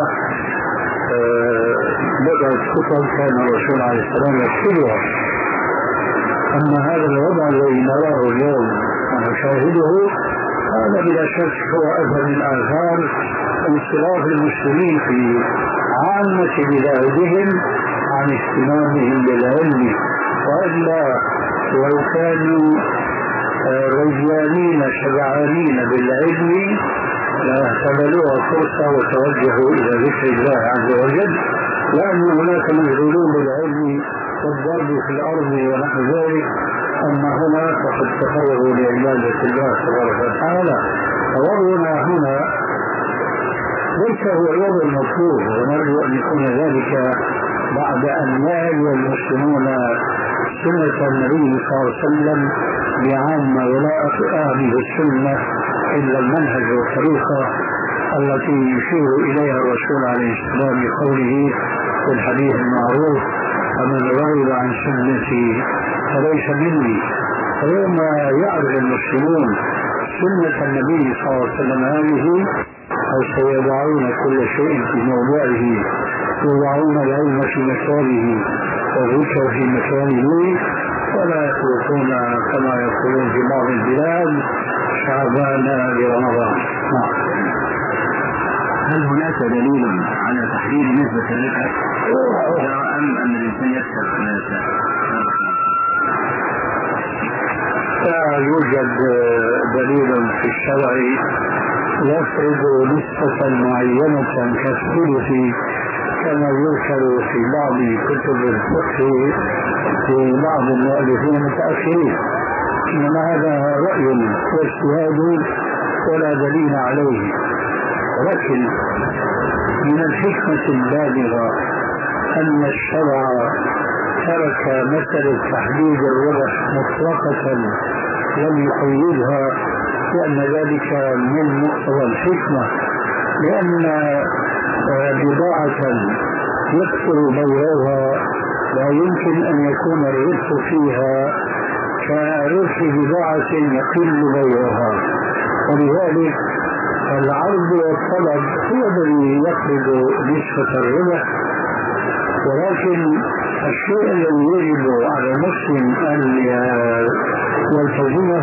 بدأت خطب كان الرسول عليه السلام يكتبها. أما هذا الوضع الذي نراه اليوم ونشاهده هذا بلا شك هو أثر من آثار انصراف المسلمين في عامة بلادهم عن اهتمامهم بالعلم، وإلا لو كانوا رجالين شبعانين بالعلم لاعتبروها فرصة وتوجهوا إلى ذكر الله عز وجل، لأن هناك مشغولون بالعلم والضرب في الأرض ونحو ذلك. أما هنا فقد تفرغوا لعبادة الله تبارك وتعالى. فوضعنا هنا ليس هو الوضع المطلوب، ونرجو أن يكون ذلك بعد أن يعي المسلمون سنة النبي صلى الله عليه وسلم بعامة، ولا أهل السنة إلا المنهج والطريقة التي يشير إليها الرسول عليه السلام بقوله في الحديث المعروف: فمن رغب عن سنتي فليس مني. فيوم يعرف المسلمون سنة النبي صلى الله عليه وسلم هذه سيضعون كل شيء في موضعه، يضعون العلم في مكانه والذكر في مكانه، ولا يخلطون كما يقولون في بعض البلاد شعبان برمضان. هل هناك دليل على تحديد نسبة الربح أم أن الإنسان يكسب ما يشاء؟ لا يوجد دليل في الشرع يفرض نسبة معينة كالثلث كما يذكر في بعض كتب الفقه في بعض المؤلفين المتأخرين، إنما هذا رأي واجتهاد ولا دليل عليه. ولكن من الحكمة البالغة أن الشرع ترك مسألة تحديد الربح مطلقة لم يقيدها، لأن ذلك من مقتضى الحكمة، لأن بضاعة يكثر بيعها لا يمكن أن يكون الربح فيها كربح بضاعة يقل بيعها، ولذلك العرض والطلب هو الذي يفرض نسبة الربح. ولكن الشيء الذي يجب على المسلم أن يلتزمه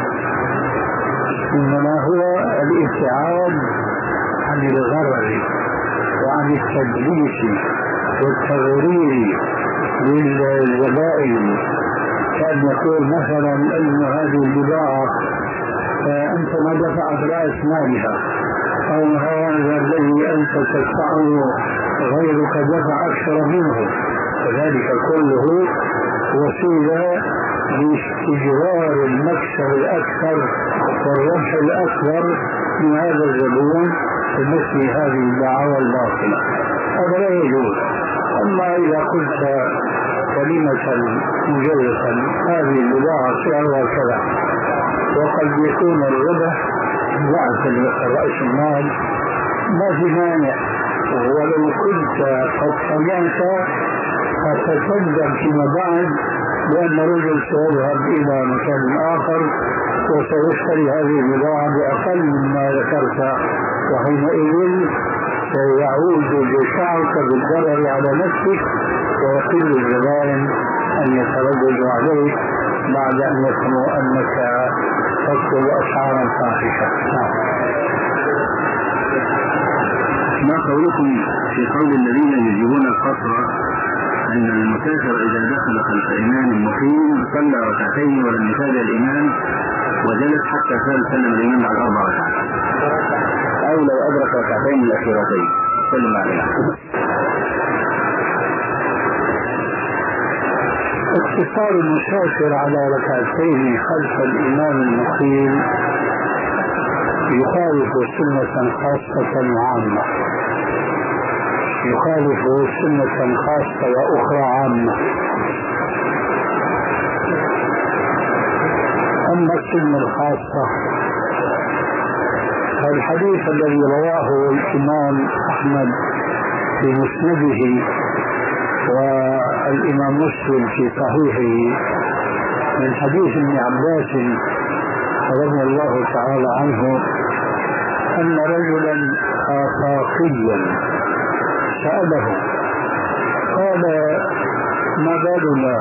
إنما هو الابتعاد عن الغرر وعن التدليس والتغرير للزبائن، كان يقول مثلا أن هذه البضاعة أنت ما دفعت رأس مالها، أو هذا الذي أنت تدفعه غيرك دفع أكثر منه، وذلك كله وسيلة لاستجوار المكسب الأكثر والربح الأكبر من هذا الزبون بمثل هذه الدعوة الباطلة. هذا لا يجوز. أما إذا قلت كلمة مجرسا هذه البضاعة سعرها كذا، وقد يكون الربح ضعف رأس المال، ما في مانع. ولو كنت قد سمعت فتتندم فيما بعد بأن رجل سيذهب إلى مكان آخر وسيشتري هذه البضاعة بأقل مما ذكرت، وحينئذ سيعود بشعرك بالضرر على نفسك، ويقل الزبائن أن يترددوا عليك بعد أن يفهموا أنك تطلب أسعارا فاحشة. ما قولكم في قول الذين يجيبون القصر أن المسافر إذا دخل خلف إمام مقيم صلى ركعتين ولم يتابع الإمام وجلس حتى سلم الإمام بعد أربع ركعات، أو لو أدرك ركعتين الأخيرتين سلم عليها. اقتصار المسافر على ركعتين خلف الإمام المقيم يخالف سنة خاصة وعامة، يخالف سنة خاصة وأخرى عامة. أما السنة الخاصة فالحديث الذي رواه الإمام أحمد في مسنده والإمام مسلم في صحيحه من حديث ابن عباس رضي الله تعالى عنه أن رجلا آفاقيا سأله قال: ما بالنا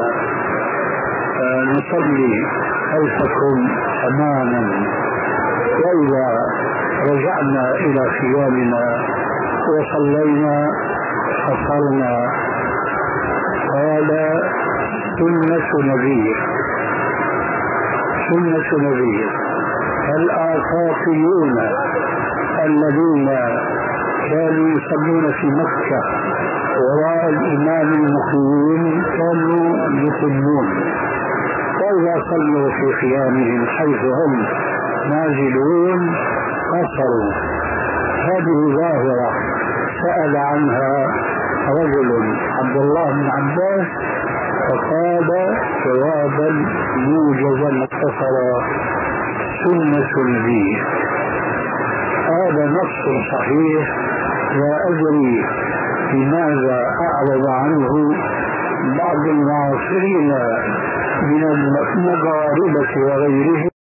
نصلي خلفكم أماما وإذا رجعنا إلى خيامنا وصلينا قصرنا؟ قال: سنة نبي سنة نبي الآفاقيون الذين كانوا يصلون في مكة وراء الإمام المقيم كانوا يتمون، وإذا صلوا في خيامهم حيث هم نازلون قصروا. هذه ظاهرة سأل عنها رجل عبد الله بن عباس فقال جوابا موجزا اختصر: سنة نبي. هذا نص صحيح، لا أدري لماذا أعرض عنه بعض المعاصرين من المغاربة وغيرهم.